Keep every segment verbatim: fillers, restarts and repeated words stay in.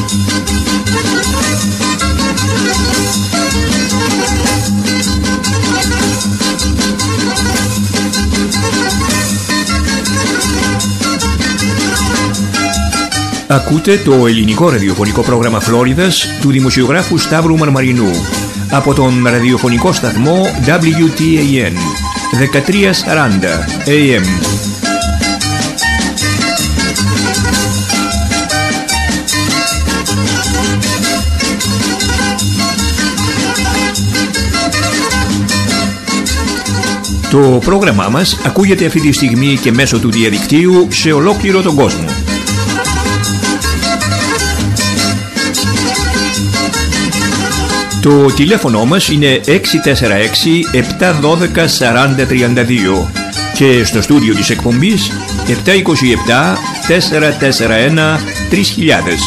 Ακούτε το ελληνικό ραδιοφωνικό πρόγραμμα Φλόριδας του δημοσιογράφου Σταύρου Μαρμαρινού από τον ραδιοφωνικό σταθμό ντάμπλιου τι έι εν δεκατριακόσια σαράντα έι εμ. Το πρόγραμμά μας ακούγεται αυτή τη στιγμή και μέσω του διαδικτύου σε ολόκληρο τον κόσμο. Το τηλέφωνο μας είναι έξι τέσσερα έξι επτά ένα δύο τέσσερα τρία δύο και στο στούντιο της εκπομπής επτά δύο επτά τέσσερα τέσσερα ένα τρία χιλιάδες.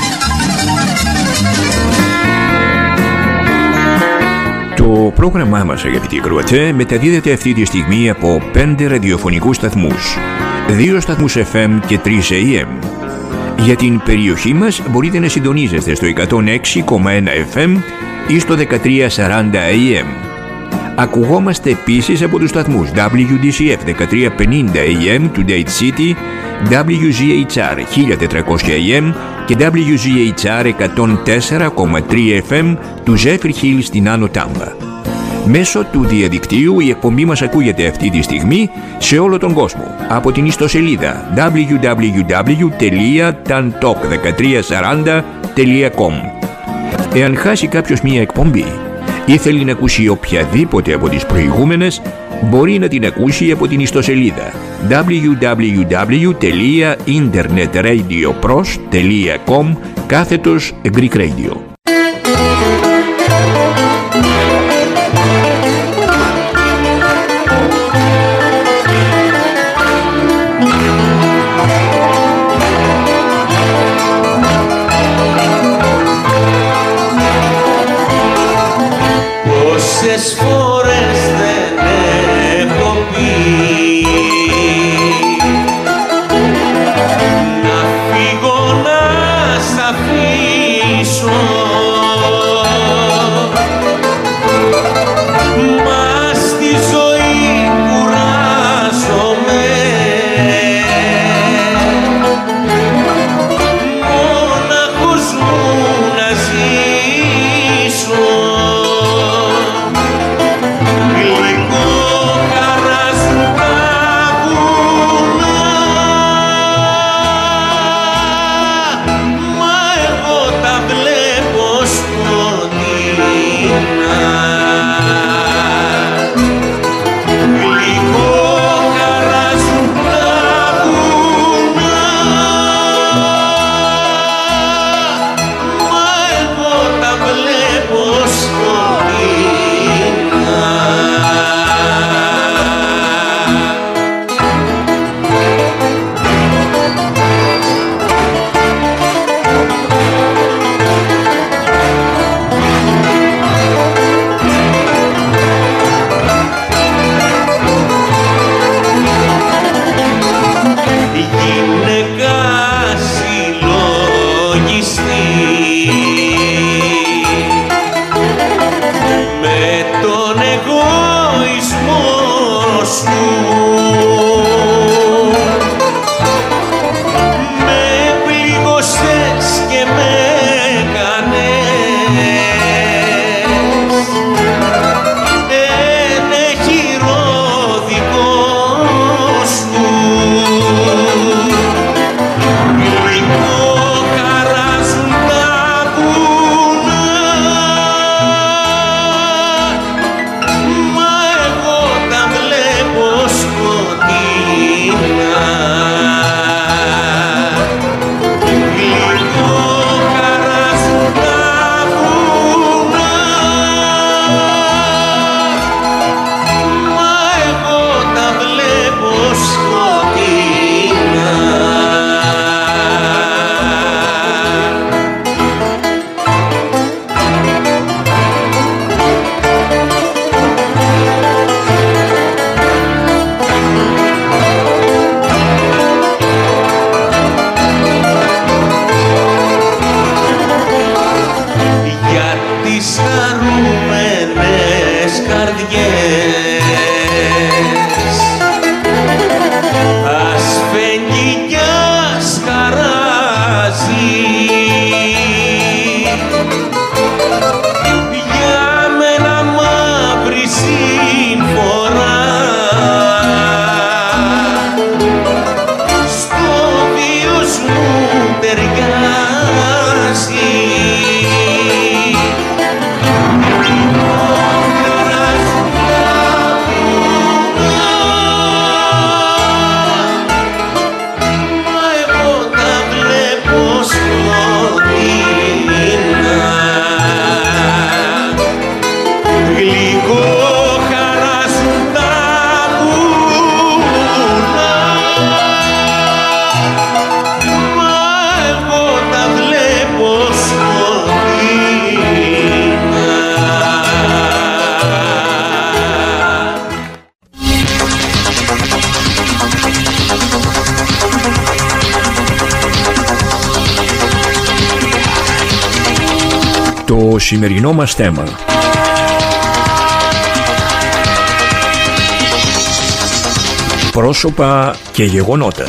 Το πρόγραμμά μας, αγαπητοί ακροατές, μεταδίδεται αυτή τη στιγμή από πέντε ραδιοφωνικούς σταθμούς, δύο σταθμούς εφ εμ και τρεις έι εμ. Για την περιοχή μας μπορείτε να συντονίζεστε στο εκατόν έξι κόμμα ένα εφ εμ ή στο δεκατριακόσια σαράντα έι εμ. Ακουγόμαστε επίσης από τους σταθμούς ντάμπλιου ντι σι εφ δεκατριακόσια πενήντα έι εμ του Dade City, ντάμπλιου ζι έιτς αρ χίλια τετρακόσια έι εμ και ντάμπλιου ζι έιτς αρ εκατόν τέσσερα κόμμα τρία εφ εμ του Zephyr Hill στην Άνω Τάμπα. Μέσω του διαδικτύου η εκπομπή μας ακούγεται αυτή τη στιγμή σε όλο τον κόσμο από την ιστοσελίδα ντάμπλιου ντάμπλιου ντάμπλιου τελεία ταντοκ δεκατριακόσια σαράντα τελεία κομ. Εάν χάσει κάποιος μία εκπομπή ή θέλει να ακούσει οποιαδήποτε από τις προηγούμενες, μπορεί να την ακούσει από την ιστοσελίδα ντάμπλιου ντάμπλιου ντάμπλιου τελεία ιντερνετρadiopros τελεία κομ κάθετος Greek Radio. Πόσες φορές δεν έχω πει να φύγω, να σ' αφήσω, Το σημερινό μας θέμα. Πρόσωπα και γεγονότα.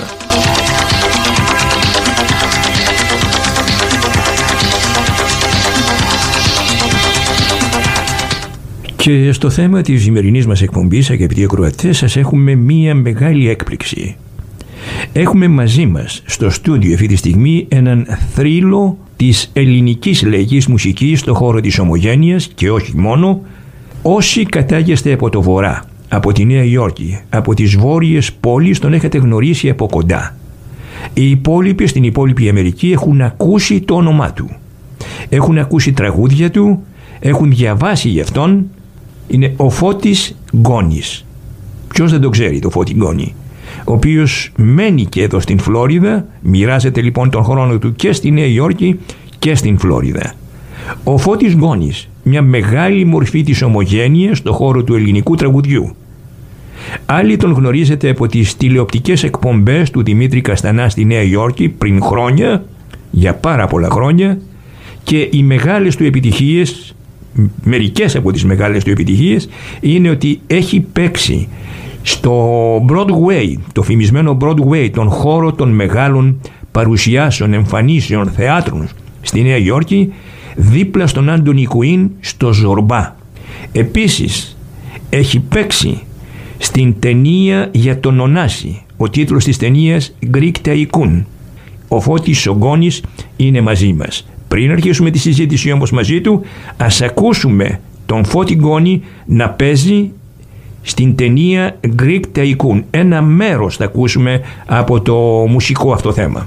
Και στο θέμα της σημερινής μας εκπομπής, αγαπητοί ακροατές, σας έχουμε μία μεγάλη έκπληξη. Έχουμε μαζί μας στο στούντιο αυτή τη στιγμή έναν θρύλο της ελληνικής λαϊκής μουσικής στον χώρο της Ομογένειας και όχι μόνο. Όσοι κατάγεστε από το βορρά, από τη Νέα Υόρκη, από τις βόρειες πόλεις, τον έχετε γνωρίσει από κοντά. Οι υπόλοιποι στην υπόλοιπη Αμερική έχουν ακούσει το όνομά του. Έχουν ακούσει τραγούδια του, έχουν διαβάσει γι' αυτόν. Είναι ο Φώτης Γκόνης. Ποιος δεν το ξέρει το Φώτη Γκόνη, ο οποίος μένει και εδώ στην Φλόριδα, μοιράζεται λοιπόν τον χρόνο του και στη Νέα Υόρκη και στην Φλόριδα. Ο Φώτης Γκόνης, μια μεγάλη μορφή της ομογένειας στον χώρο του ελληνικού τραγουδιού. Άλλοι τον γνωρίζετε από τις τηλεοπτικές εκπομπές του Δημήτρη Καστανά στη Νέα Υόρκη πριν χρόνια, για πάρα πολλά χρόνια, και οι μεγάλες του επιτυχίες, μερικές από τις μεγάλες του επιτυχίες, είναι ότι έχει παίξει στο Broadway, το φημισμένο Broadway, τον χώρο των μεγάλων παρουσιάσεων, εμφανίσεων, θεάτρων στη Νέα Υόρκη, δίπλα στον Άντονι Κουίν στο Ζορμπά. Επίσης έχει παίξει στην ταινία για τον Ωνάση, ο τίτλος της ταινίας Greek Tycoon. Ο Φώτης Γκόνης είναι μαζί μας. Πριν αρχίσουμε τη συζήτηση όμως μαζί του, ας ακούσουμε τον Φώτη Γκόνη να παίζει στην ταινία Greek Tycoon. Ένα μέρος θα ακούσουμε από το μουσικό αυτό θέμα.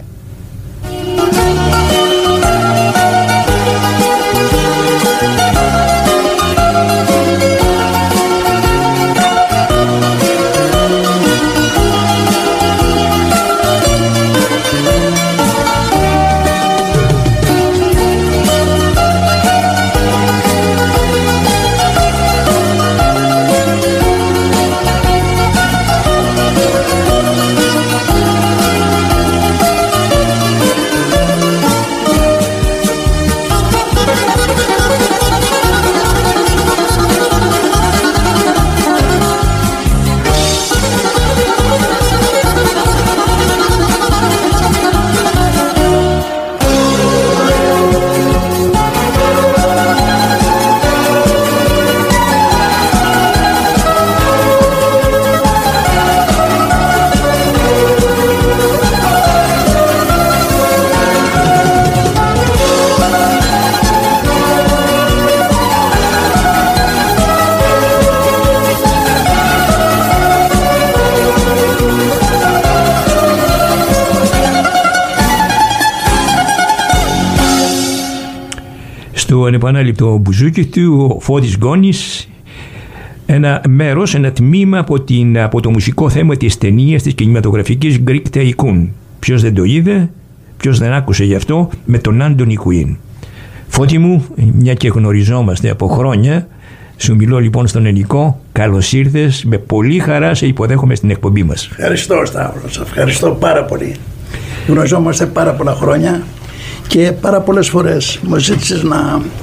Το ανεπανάληπτο μπουζούκι του, ο Φώτης Γκόνης, ένα μέρος, ένα τμήμα από, την, από το μουσικό θέμα της ταινίας της κινηματογραφικής Greek Tycoon. Ποιος δεν το είδε, ποιος δεν άκουσε γι' αυτό, με τον Άντονι Κουίν. Φώτη μου, μια και γνωριζόμαστε από χρόνια, σου μιλώ λοιπόν στον ελληνικό. Καλώς ήρθες, με πολύ χαρά σε υποδέχομαι στην εκπομπή μας. Ευχαριστώ Σταύρο, σας ευχαριστώ πάρα πολύ. Γνωριζόμαστε πάρα πολλά χρόνια και πάρα πολλές φορές μου ζήτησες να,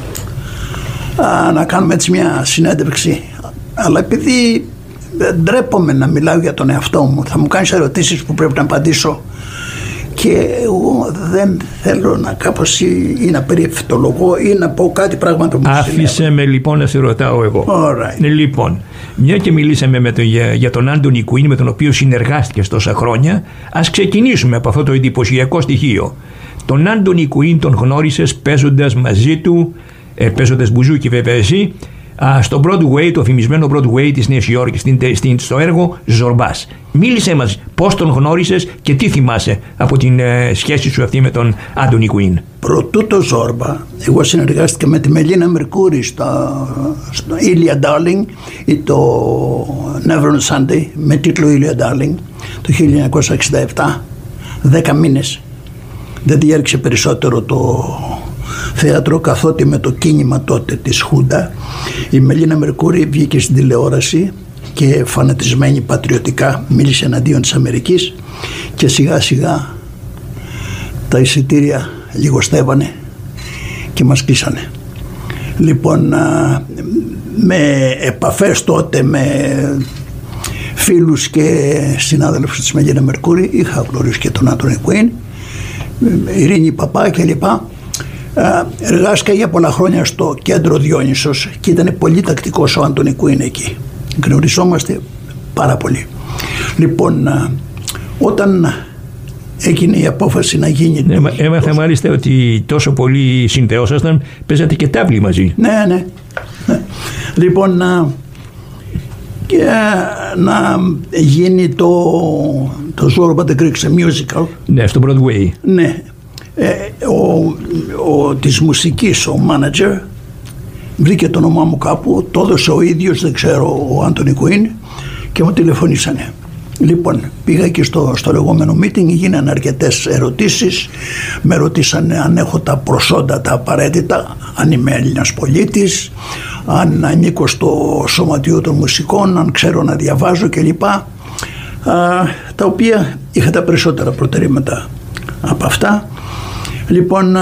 α, να κάνουμε έτσι μια συνέντευξη, αλλά επειδή ντρέπομαι να μιλάω για τον εαυτό μου, θα μου κάνεις ερωτήσεις που πρέπει να απαντήσω και εγώ δεν θέλω να κάπως ή, ή να περιευθολογώ ή να πω κάτι πράγματα που μου συνέβη. Άφησε με λοιπόν να σε ρωτάω εγώ. Right. Λοιπόν, μια και μιλήσαμε με το, για, για τον Άντονι Κουίν, με τον οποίο συνεργάστηκες τόσα χρόνια, ας ξεκινήσουμε από αυτό το εντυπωσιακό στοιχείο. Τον Άντονι Κουίν τον γνώρισες παίζοντας μαζί του, ε, παίζοντας μπουζούκι βέβαια εσύ, α, στο Broadway, το φημισμένο Broadway της Νέας Υόρκης, στην, στην, στο έργο Ζορμπάς. Μίλησέ μας πώς τον γνώρισες και τι θυμάσαι από την ε, σχέση σου αυτή με τον Άντονι Κουίν. Προτού το Ζόρμπα, εγώ συνεργάστηκα με τη Μελίνα Μερκούρη στο, στο Ήλια Darling ή το Never on Sunday με τίτλο Ήλια Darling το χίλια εννιακόσια εξήντα επτά, δέκα μήνες. Δεν διέρχεται περισσότερο το θέατρο, καθότι με το κίνημα τότε της Χούντα η Μελίνα Μερκούρη βγήκε στην τηλεόραση και φανατισμένη πατριωτικά μίλησε εναντίον της Αμερικής και σιγά σιγά τα εισιτήρια λιγοστεύανε και μας κλείσανε. Λοιπόν, με επαφές τότε με φίλους και συνάδελφους της Μελίνα Μερκούρη, είχα γνωρίσει και τον Άντωνι Κουίν, Ειρήνη Παπά κλπ. Εργάστηκα για πολλά χρόνια στο κέντρο Διόνυσος και ήταν πολύ τακτικός ο Άντωνι Κουίν εκεί. Γνωριζόμαστε πάρα πολύ. Λοιπόν, όταν έγινε η απόφαση να γίνει... Ναι, έμαθα μάλιστα ότι τόσο πολύ συνδεόσασταν, παίζατε και τάβλη μαζί. Ναι, ναι, ναι. Λοιπόν, να, και, να γίνει το, το Zorba the Greek σε musical. Ναι, στο Broadway. Ναι. Ε, ο, ο, της μουσικής, ο manager, βρήκε το όνομά μου κάπου, το έδωσε ο ίδιος, δεν ξέρω, ο Άντωνι Κουίν, και μου τηλεφωνήσανε. Λοιπόν, πήγα εκεί στο, στο λεγόμενο meeting, γίνανε αρκετές ερωτήσεις, με ρωτήσανε αν έχω τα προσόντα τα απαραίτητα, αν είμαι Έλληνας πολίτης, αν ανήκω στο Σωματείο των Μουσικών, αν ξέρω να διαβάζω κλπ. Α, τα οποία είχα τα περισσότερα προτερήματα από αυτά. Λοιπόν,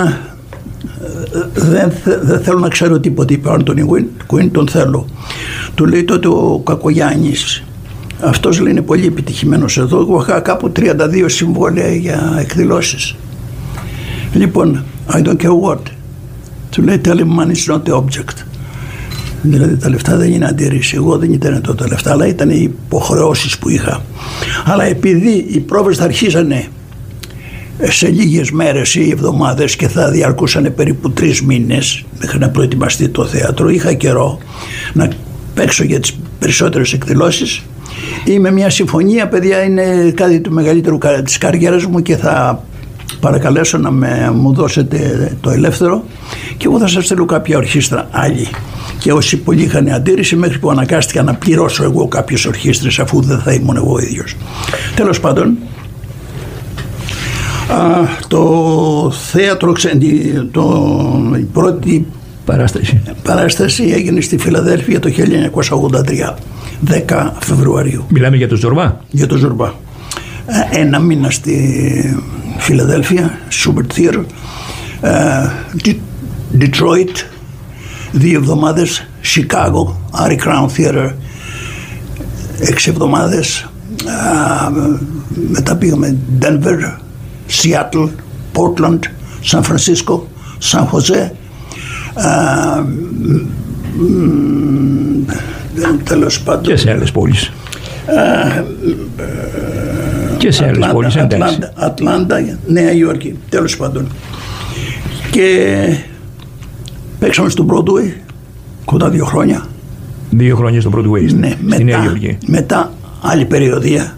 δεν, δεν θέλω να ξέρω τίποτα, είπε ο Άντωνι Κουίν, τον θέλω. Του λέει τότε ο Κακογιάννης, αυτός λέει είναι πολύ επιτυχημένος εδώ, εγώ είχα κάπου τριάντα δύο συμβόλαια για εκδηλώσεις. Λοιπόν, I don't care what. Του λέει, tell him money is not the object. Δηλαδή τα λεφτά δεν είναι αντίρρηση, εγώ δεν ήταν τότε τα λεφτά, αλλά ήταν οι υποχρεώσεις που είχα. Αλλά επειδή οι πρόβες θα αρχίζανε σε λίγες μέρες ή εβδομάδες και θα διαρκούσαν περίπου τρεις μήνες μέχρι να προετοιμαστεί το θέατρο, είχα καιρό να παίξω για τις περισσότερες εκδηλώσεις. Είμαι μια συμφωνία, παιδιά, είναι κάτι του μεγαλύτερου της καριέρας μου και θα παρακαλέσω να με, μου δώσετε το ελεύθερο και εγώ θα σας στείλω κάποια ορχήστρα άλλη. Και όσοι πολλοί είχαν αντίρρηση, μέχρι που αναγκάστηκα να πληρώσω εγώ κάποιες ορχήστρες, αφού δεν θα ήμουν εγώ ίδιος. Τέλος πάντων, α, το θέατρο, το, η πρώτη παράσταση. παράσταση έγινε στη Φιλαδέλφια το χίλια εννιακόσια ογδόντα τρία, δέκα Φεβρουαρίου. Μιλάμε για το Zorba. Για το Zorba. Ένα μήνα στη Φιλαδέλφια, Schubert Theater, Detroit, δύο εβδομάδες, Chicago, Harry Crown Theater, έξι εβδομάδες, μετά πήγαμε Denver, Seattle, Portland, San Francisco, San Jose, τέλος πάντων. Και σε άλλες πόλεις. Και σε άλλες πόλεις, εντάξει. Ατλάντα, Νέα Υόρκη, τέλος πάντων. Και παίξαμε στο Broadway κοντά δύο χρόνια. Δύο χρόνια στο Broadway, ναι, στη μετά, Νέα Υόρκη. Μετά άλλη περιοδία.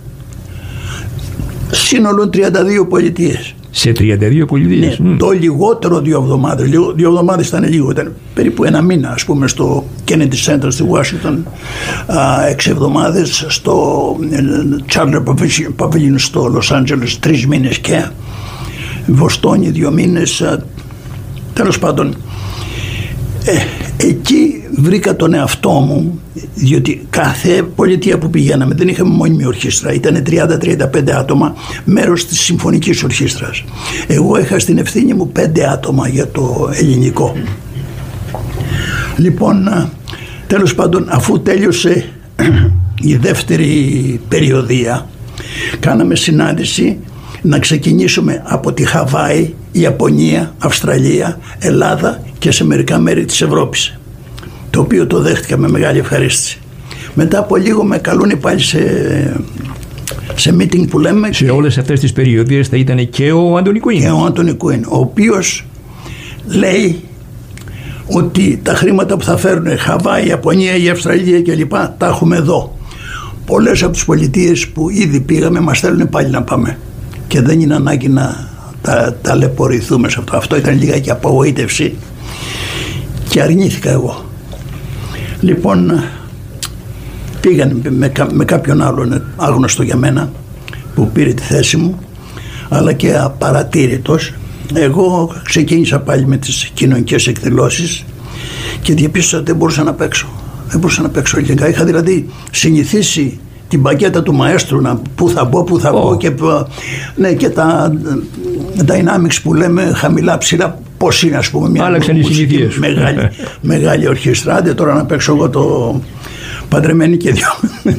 Σύνολο τριάντα δύο πολιτείες. Σε τριάντα δύο πολιτείες. Ναι, mm. το λιγότερο δύο εβδομάδες. Δύο εβδομάδες ήταν λίγο. Ήταν περίπου ένα μήνα, ας πούμε, στο Kennedy Center στη Washington. Έξι εβδομάδες στο Charter Pavilion στο Los Angeles. Τρεις μήνες και Βοστόνη δύο μήνες. Τέλος πάντων, ε, εκεί βρήκα τον εαυτό μου, διότι κάθε πολιτεία που πηγαίναμε δεν είχαμε μόνιμη ορχήστρα, ήταν τριάντα με τριάντα πέντε άτομα, μέρος της συμφωνικής ορχήστρας. Εγώ είχα στην ευθύνη μου πέντε άτομα για το ελληνικό. Λοιπόν, τέλος πάντων, αφού τέλειωσε η δεύτερη περιοδία, κάναμε συνάντηση να ξεκινήσουμε από τη Χαβάη, Ιαπωνία, Αυστραλία, Ελλάδα και σε μερικά μέρη της Ευρώπης, το οποίο το δέχτηκα με μεγάλη ευχαρίστηση. Μετά από λίγο με καλούν πάλι σε, σε meeting που λέμε. Σε όλες αυτές τις περιοδίες θα ήταν και ο Άντωνι Κουίν. Και ο Άντωνι Κουίν, ο οποίος λέει ότι τα χρήματα που θα φέρουν Χαβάη, Ιαπωνία, η Αυστραλία κλπ. Τα έχουμε εδώ. Πολλές από τις πολιτείες που ήδη πήγαμε μας θέλουν πάλι να πάμε. Και δεν είναι ανάγκη να τα, ταλαιπωρηθούμε σε αυτό. Αυτό ήταν λιγάκι απογοήτευση και αρνήθηκα εγώ. Λοιπόν, πήγαν με, με κάποιον άλλον άγνωστο για μένα που πήρε τη θέση μου, αλλά και απαρατήρητος. Εγώ ξεκίνησα πάλι με τις κοινωνικές εκδηλώσεις και διαπίστωσα ότι δεν μπορούσα να παίξω. Δεν μπορούσα να παίξω ελληνικά. Είχα δηλαδή συνηθίσει την πακέτα του μαέστρου, να, πού θα μπω, πού θα oh. μπω και, ναι, και τα dynamics που λέμε χαμηλά ψηλά, πώς είναι, ας πούμε, μια άλλαξαν οι συνήθειες. Μεγάλη, μεγάλη ορχήστρα. Άντε τώρα να παίξω εγώ το παντρεμένη και δυο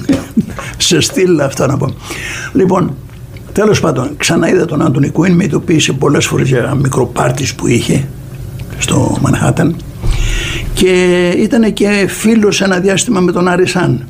σε στυλ αυτό να πω. Λοιπόν, τέλος πάντων, ξαναείδα τον Άντωνι Κουίν, με ειδοποίησε πολλές φορές για μικροπάρτις που είχε στο Μανχάταν και ήταν και φίλος ένα διάστημα με τον Άρη Σαν.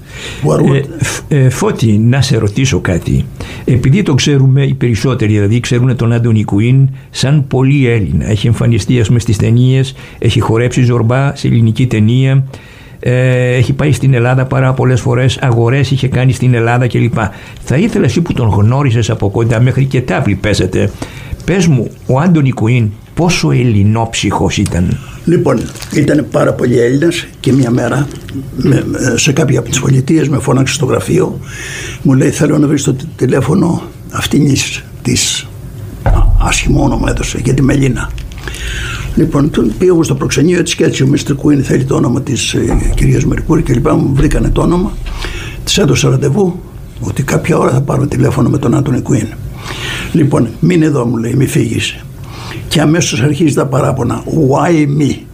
Ε, ε, Φώτη, να σε ρωτήσω κάτι. Επειδή το ξέρουμε οι περισσότεροι, δηλαδή ξέρουν τον Άντωνι Κουίν σαν πολύ Έλληνα. Έχει εμφανιστεί, ας πούμε, στις ταινίες, έχει χορέψει Ζορμπά σε ελληνική ταινία. Ε, έχει πάει στην Ελλάδα πάρα πολλές φορές, αγορές είχε κάνει στην Ελλάδα κλπ. Θα ήθελα εσύ που τον γνώριζες από κοντά, μέχρι και τάβλη παίζετε, πες μου, ο Άντωνι Κουίν πόσο ελληνόψυχος ήταν? Λοιπόν, ήταν πάρα πολύ Έλληνας και μια μέρα με, σε κάποια από τις πολιτείες με φώναξε στο γραφείο, μου λέει θέλω να βρεις το τηλέφωνο αυτήνης της, άσχημο όνομα έδωσε, για τη Μελίνα. Λοιπόν, πήγα εγώ στο προξενείο έτσι και έτσι ο μίστερ Κουίν θέλει το όνομα της ε, κυρίας Μερκούρη και λοιπά, μου βρήκανε το όνομα, της έδωσα ραντεβού ότι κάποια ώρα θα πάρω τηλέφωνο με τον Άντωνι Κουίν. Λοιπόν, μείνε εδώ, μου λέει, μη φύγεις. Και αμέσως αρχίζει τα παράπονα. Why me?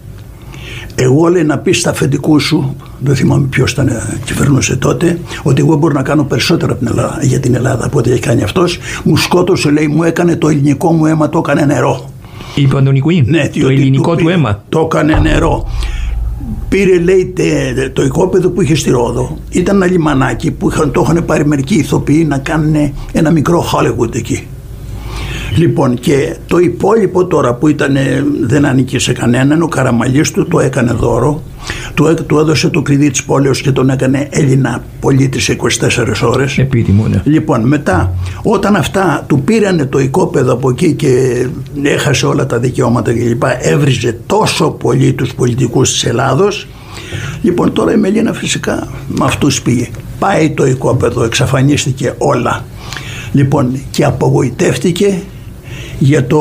Εγώ, λέει, να πεις στα αφεντικού σου, δεν θυμάμαι ποιος ήταν, κυβερνούσε τότε, ότι εγώ μπορώ να κάνω περισσότερα από την Ελλάδα, για την Ελλάδα από ό,τι έχει κάνει αυτός. Μου σκότωσε, λέει, μου έκανε το ελληνικό μου αίμα, το έκανε νερό. Είπε ο Άντωνι Κουίν, ναι, το ελληνικό του, του αίμα. Το έκανε νερό. Πήρε, λέει, το οικόπεδο που είχε στη Ρόδο. Ήταν ένα λιμανάκι που είχαν, το είχαν πάρει μερικοί ηθοποιοί να κάνουν ένα μικρό Hollywood εκεί. Λοιπόν, και το υπόλοιπο τώρα που ήταν, δεν ανήκε σε κανέναν, ο Καραμαλής του το έκανε δώρο, του, του έδωσε το κλειδί της πόλεως και τον έκανε Έλληνα πολίτη σε είκοσι τέσσερις ώρες. Επίτιμο, ναι. Λοιπόν, μετά, όταν αυτά του πήρανε το οικόπεδο από εκεί και έχασε όλα τα δικαιώματα κλπ., έβριζε τόσο πολύ τους πολιτικούς της Ελλάδος. Λοιπόν, τώρα η Μελίνα φυσικά με αυτούς πήγε. Πάει το οικόπεδο, εξαφανίστηκε όλα. Λοιπόν, και απογοητεύτηκε για το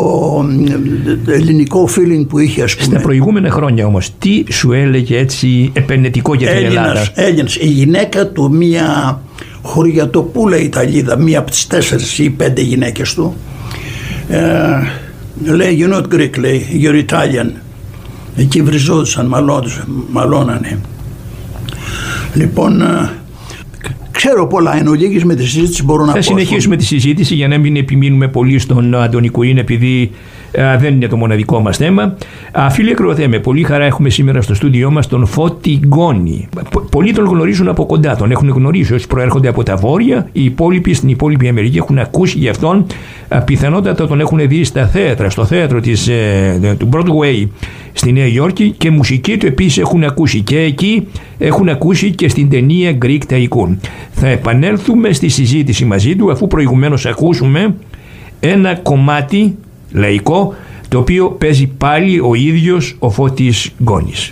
ελληνικό feeling που είχε, ας πούμε. Στα προηγούμενα χρόνια όμως, τι σου έλεγε έτσι επενετικό για την Έλληνας, Ελλάδα? Έλληνας. Η γυναίκα του, μία χωριατοπούλα Ιταλίδα, μία από τις τέσσερις ή πέντε γυναίκες του, ε, λέει, you're not Greek, λέει, you're Italian. Εκεί βριζόντουσαν, μαλώνανε. Λοιπόν, ξέρω πολλά, εν ολίγης με τη συζήτηση μπορώ να πω. Θα συνεχίσουμε τη συζήτηση για να μην επιμείνουμε πολύ στον Άντωνι Κουίν, επειδή α, δεν είναι το μοναδικό μας θέμα. Α, φίλοι ακροατέ, με πολύ χαρά έχουμε σήμερα στο στούντιό μας τον Φώτη Γκόνη. Πολλοί τον γνωρίζουν από κοντά, τον έχουν γνωρίσει όσοι προέρχονται από τα βόρεια. Οι υπόλοιποι στην υπόλοιπη Αμερική έχουν ακούσει γι' αυτόν. Α, πιθανότατα τον έχουν δει στα θέατρα, στο θέατρο της, ε, του Broadway στη Νέα Υόρκη, και μουσική του επίσης έχουν ακούσει και εκεί, έχουν ακούσει και στην ταινία Greek Tycoon. Θα επανέλθουμε στη συζήτηση μαζί του, αφού προηγουμένως ακούσουμε ένα κομμάτι λαϊκό, το οποίο παίζει πάλι ο ίδιος ο Φώτης Γκόνης.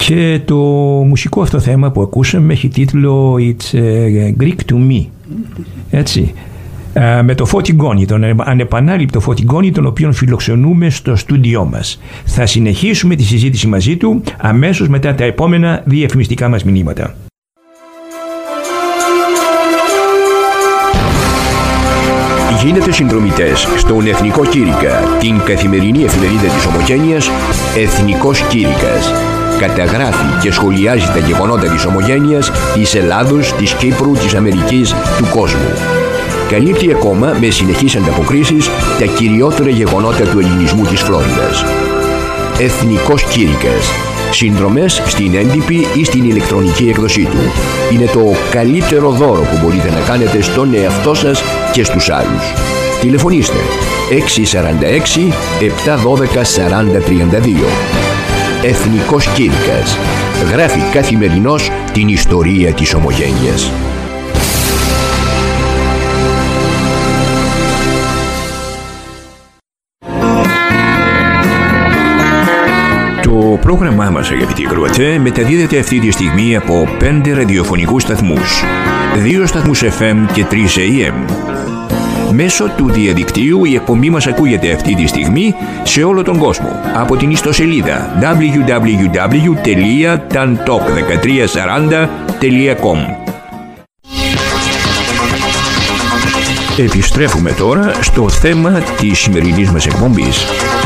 Και το μουσικό αυτό θέμα που ακούσαμε έχει τίτλο It's Greek to Me. Έτσι. Με το Φώτη Γκόνη, τον ανεπανάληπτο Φώτη Γκόνη, τον οποίον φιλοξενούμε στο στούντιό μας. Θα συνεχίσουμε τη συζήτηση μαζί του αμέσως μετά τα επόμενα διαφημιστικά μας μηνύματα. Γίνετε συνδρομητές στον Εθνικό Κήρυκα, την καθημερινή εφημερίδα της Ομογένειας Εθνικός Κήρυκας. Καταγράφει και σχολιάζει τα γεγονότα της Ομογένειας, της Ελλάδος, της Κύπρου, της Αμερικής, του κόσμου. Καλύπτει ακόμα με συνεχείς ανταποκρίσεις τα κυριότερα γεγονότα του ελληνισμού της Φλόριδας. Εθνικός Κήρυκας. Συνδρομές στην έντυπη ή στην ηλεκτρονική έκδοσή του. Είναι το καλύτερο δώρο που μπορείτε να κάνετε στον εαυτό σας και στους άλλους. Τηλεφωνήστε έξι τέσσερα έξι επτά ένα δύο σαράντα τριάντα δύο. Εθνικός Κήρυκας. Γράφει καθημερινώς την ιστορία της Ομογένειας. Το πρόγραμμά μας, αγαπητοί ακροατές, μεταδίδεται αυτή τη στιγμή από πέντε ραδιοφωνικούς σταθμούς, δύο σταθμούς εφ εμ και τρεις έι εμ. Μέσω του διαδικτύου η εκπομπή μας ακούγεται αυτή τη στιγμή σε όλο τον κόσμο από την ιστοσελίδα ντάμπλιου ντάμπλιου ντάμπλιου τελεία ταντοκ δεκατρία σαράντα τελεία κομ. Επιστρέφουμε τώρα στο θέμα της σημερινής μας εκπομπής.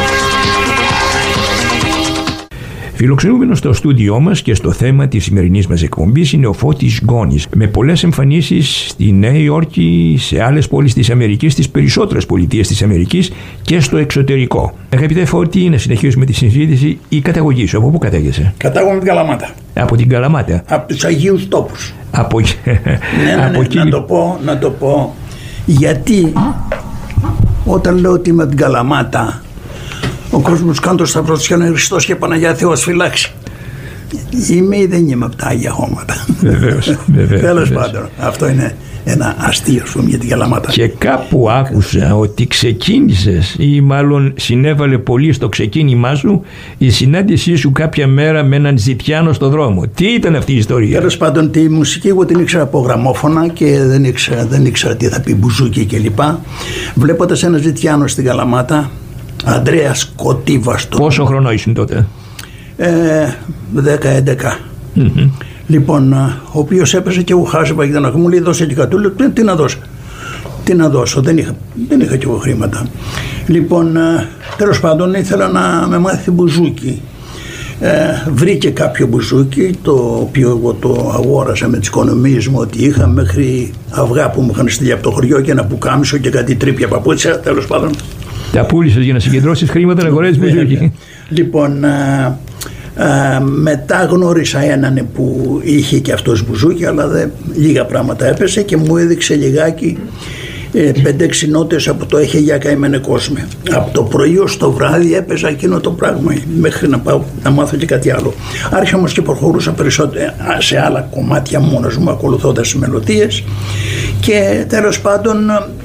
Φιλοξενούμενος στο στούντιό μας και στο θέμα της σημερινής μας εκπομπής είναι ο Φώτης Γκόνης, με πολλές εμφανίσεις στη Νέα Υόρκη, σε άλλες πόλεις της Αμερικής, στις περισσότερες πολιτείες της Αμερικής και στο εξωτερικό. Αγαπητέ Φώτη, να συνεχίσουμε τη συζήτηση. Η καταγωγή σου, από πού κατάγεσαι? Κατάγομαι την Καλαμάτα. Από την Καλαμάτα. Από τους Αγίους Τόπους. Από, ναι, ναι, από ναι, εκεί... να το πω, να το πω, γιατί όταν λέω ότι είμαι από την Καλαμάτα, ο κόσμος κάνει το σταυρό του και είναι Χριστός και Παναγιά Θεός φυλάξει. Είμαι ή δεν είμαι από τα Άγια Χώματα? Βεβαίως, βεβαίως. Τέλος πάντων, αυτό είναι ένα αστείο, σου, για την Καλαμάτα. Και κάπου άκουσα ότι ξεκίνησες, ή μάλλον συνέβαλε πολύ στο ξεκίνημά σου, η συνάντησή σου κάποια μέρα με έναν ζητιάνο στο δρόμο. Τι ήταν αυτή η ιστορία? Τέλος πάντων, τη μουσική εγώ την ήξερα από γραμμόφωνα και δεν ήξερα, δεν ήξερα τι θα πει μπουζούκι κλπ. Βλέποντας ένα ζητιάνο στην Καλαμάτα, Ανδρέας Κωτίβαστο. Πόσο χρόνο ήσουν τότε? Ε, δέκα έντεκα. Mm-hmm. Λοιπόν, ο οποίος έπαιζε και εγώ χάζευα και δεν μου λέει δώσε και κατ' ούλου. Τι να δώσω? Τι να δώσω, δεν είχα, δεν είχα και εγώ χρήματα. Λοιπόν, τέλος πάντων ήθελα να με μάθει μπουζούκι. Ε, βρήκε κάποιο μπουζούκι, το οποίο εγώ το αγόρασα με τις οικονομίες μου ότι είχα, μέχρι αυγά που μου είχαν στείλει από το χωριό και ένα πουκάμισο και κάτι τρίπια παπούτσια, τέλος πάντων. Τα πούλησες για να συγκεντρώσεις χρήματα να αγοράζεις μπουζούκι. Λοιπόν, α, α, μετά γνώρισα έναν που είχε και αυτός μπουζούκι, αλλά δε, λίγα πράγματα έπεσε και μου έδειξε λιγάκι ε, πέντε-έξι νότες από το «Έχε για καημένε κόσμε». Από το πρωί ως το βράδυ έπαιζα εκείνο το πράγμα μέχρι να πάω να μάθω και κάτι άλλο. Άρχισα όμως και προχωρούσα περισσότερο σε άλλα κομμάτια μόνος μου, ακολουθώντας τις μελωδίες, και τέλος πάντων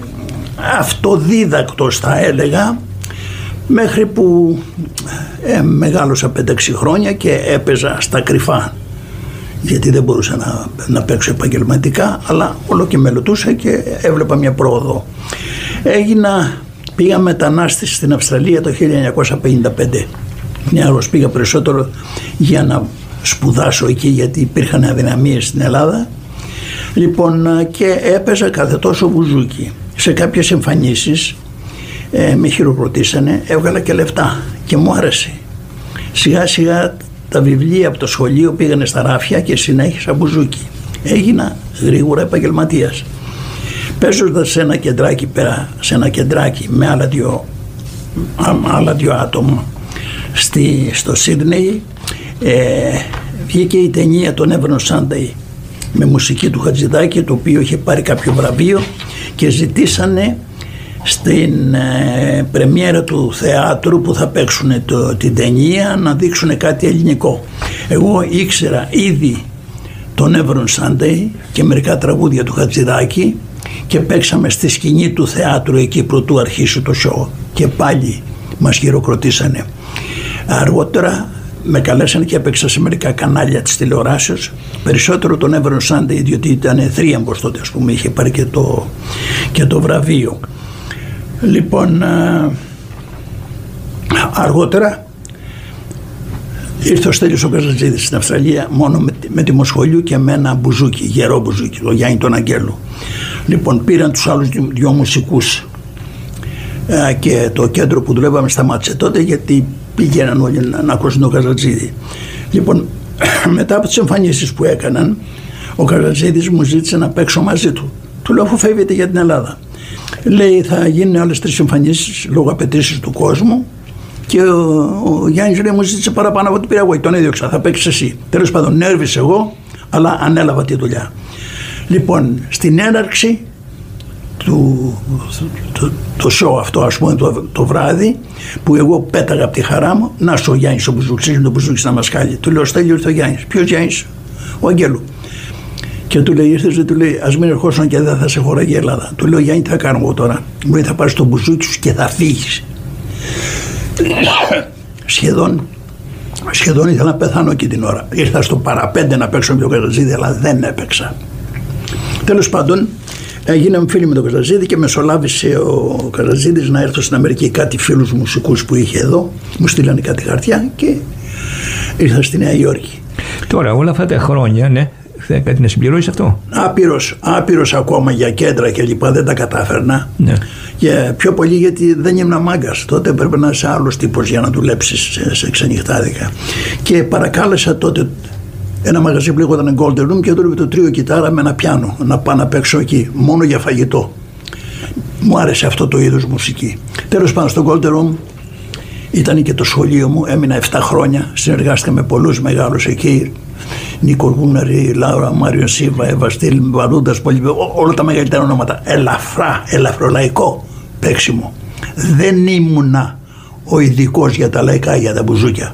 αυτοδίδακτος θα έλεγα, μέχρι που ε, μεγάλωσα πέντε-έξι χρόνια και έπαιζα στα κρυφά, γιατί δεν μπορούσα να, να παίξω επαγγελματικά, αλλά όλο και μελετούσα και έβλεπα μια πρόοδο. Έγινα, πήγα μετανάστης στην Αυστραλία το χίλια εννιακόσια πενήντα πέντε. Νεαρός, πήγα περισσότερο για να σπουδάσω εκεί, γιατί υπήρχαν αδυναμίες στην Ελλάδα. Λοιπόν, και έπαιζα κάθε τόσο μπουζούκι. Σε κάποιες εμφανίσεις ε, με χειροκροτήσανε, έβγαλα και λεφτά και μου άρεσε. Σιγά σιγά τα βιβλία από το σχολείο πήγανε στα ράφια και συνέχισα μπουζούκι. Έγινα γρήγορα επαγγελματίας. Παίζοντας σε ένα κεντράκι πέρα, σε ένα κεντράκι με άλλα δύο, άλλα δύο άτομα στη, στο Σίδνεϊ, ε, βγήκε η ταινία το Never Sunday με μουσική του Χατζηδάκη, το οποίο είχε πάρει κάποιο βραβείο, και ζητήσανε στην ε, πρεμιέρα του θεάτρου που θα παίξουν το, την ταινία να δείξουν κάτι ελληνικό. Εγώ ήξερα ήδη το Never Sunday και μερικά τραγούδια του Χατζηδάκη και παίξαμε στη σκηνή του θεάτρου εκεί πρωτού αρχίσει το show και πάλι μας χειροκροτήσανε. Αργότερα με καλέσανε και έπαιξα σε μερικά κανάλια της τηλεοράσεως. Περισσότερο τον Never on Sunday, διότι ήταν θρίαμβος τότε, ας πούμε, είχε πάρει και το, και το βραβείο. Λοιπόν, αργότερα ήρθε ο Στέλιος ο Καζατζίδης στην Αυστραλία μόνο με, με τη Μοσχολιού και με ένα μπουζούκι, γερό μπουζούκι, το Γιάννη τον Αγγέλου. Λοιπόν, πήραν τους άλλους δυο, δυο μουσικούς και το κέντρο που δουλεύαμε σταμάτησε τότε, γιατί πήγαιναν όλοι να, να ακούσουν τον Καζατζίδη. Λοιπόν, μετά από τις εμφανίσεις που έκαναν, ο Καζατζίδης μου ζήτησε να παίξω μαζί του. Του λέω, αφού φεύγετε για την Ελλάδα. Λέει, θα γίνουν άλλες τρεις εμφανίσεις λόγω απαιτήσεις του κόσμου. Και ο, ο Γιάννης λέει, μου ζήτησε παραπάνω από την πήρα εγώ. Τον έδιωξα, θα παίξεις εσύ. Τέλος πάντων, νέρβησε εγώ, αλλά ανέλαβα τη δουλειά. Λοιπόν, στην έναρξη του το, το show αυτό, ας πούμε, το, το βράδυ, που εγώ πέταγα από τη χαρά μου, να σου ο Γιάννης ο Μπουζούκης, με τον Μπουζούκη στα μασκάλια. Του λέω, Στέλιο, ήρθε ο Γιάννης. Ποιος Γιάννης? Ο Αγγέλου. Και του λέει, ήρθες, του λέει, ας μην ερχόσουν και δεν θα σε χωράγει η Ελλάδα. Του λέω, Γιάννη, τι θα κάνω εγώ τώρα? Μου λέει, θα πάρεις τον Μπουζούκι σου και θα φύγεις. σχεδόν, σχεδόν ήθελα να πεθάνω εκεί την ώρα. Ήρθα στο παραπέντε να παίξω με τον Καζατζίδη, αλλά δεν έπαιξα. Τέλος πάντων, γίναμε φίλοι με τον Καζατζίδη και μεσολάβησε ο Καζατζίδης να έρθω στην Αμερική. Κάτι φίλους μουσικούς που είχε εδώ, μου στείλανε κάτι χαρτιά και ήρθα στη Νέα Υόρκη. Τώρα, όλα αυτά τα χρόνια, ναι, θα κάτι να συμπληρώσεις αυτό? Άπειρος, άπειρος ακόμα για κέντρα και λοιπά, δεν τα κατάφερνα. Ναι. Και πιο πολύ γιατί δεν ήμουν μάγκας. Τότε έπρεπε να είσαι άλλος τύπος για να δουλέψεις σε, σε ξενυχτάδικα. Και παρακάλεσα τότε ένα μαγαζί που λέγονταν Golden Room και δούλευε το τρίο κιθάρα με ένα πιάνο, να πάω να παίξω εκεί, μόνο για φαγητό. Μου άρεσε αυτό το είδος μουσική. Τέλος πάντων, στο Golden Room ήταν και το σχολείο μου, έμεινα επτά χρόνια, συνεργάστηκα με πολλούς μεγάλους εκεί. Νίκο Γούναρη, Λάουρα, Μάριο Σίβα, Εύα Στήλ, Βαρούντας, όλα τα μεγαλύτερα ονόματα. Ελαφρά, ελαφρολαϊκό παίξιμο. Δεν ήμουνα ο ειδικός για τα λαϊκά, για τα μπουζούκια.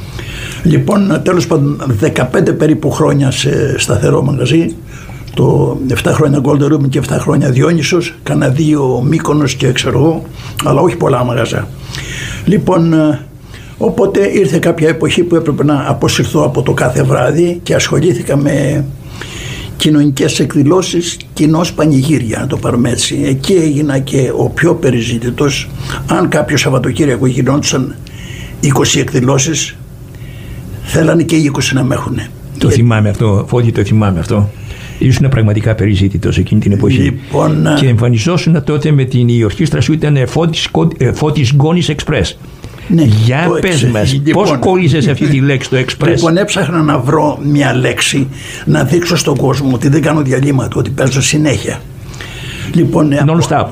Λοιπόν, τέλος πάντων, δεκαπέντε περίπου χρόνια σε σταθερό μαγαζί. Το επτά χρόνια Golden Room και επτά χρόνια Διόνυσος. Κάνα δύο Μύκονος και ξέρω εγώ, αλλά όχι πολλά μαγαζιά. Λοιπόν, οπότε ήρθε κάποια εποχή που έπρεπε να αποσυρθώ από το κάθε βράδυ και ασχολήθηκα με κοινωνικές εκδηλώσεις, κοινώς πανηγύρια, να το πάρουμε έτσι. Εκεί έγινα και ο πιο περιζήτητος. Αν κάποιο Σαββατοκύριακο γινόντουσαν είκοσι εκδηλώσεις, θέλανε και οι είκοσι να με έχουνε. Το και... θυμάμαι αυτό, Φώτη, το θυμάμαι αυτό. Ήσουν πραγματικά περιζήτητος εκείνη την εποχή. Λοιπόν, και εμφανιζόσουν τότε με την η ορχήστρα σου, ήταν Φώτης, Φώτης Γκόνης Εξπρές. Ναι, για πες μας, λοιπόν, πώς κόλλησες αυτή τη λέξη το Express? Λοιπόν, έψαχνα να βρω μια λέξη να δείξω στον κόσμο ότι δεν κάνω διαλύματα, ότι παίζω συνέχεια. Λοιπόν, non-stop.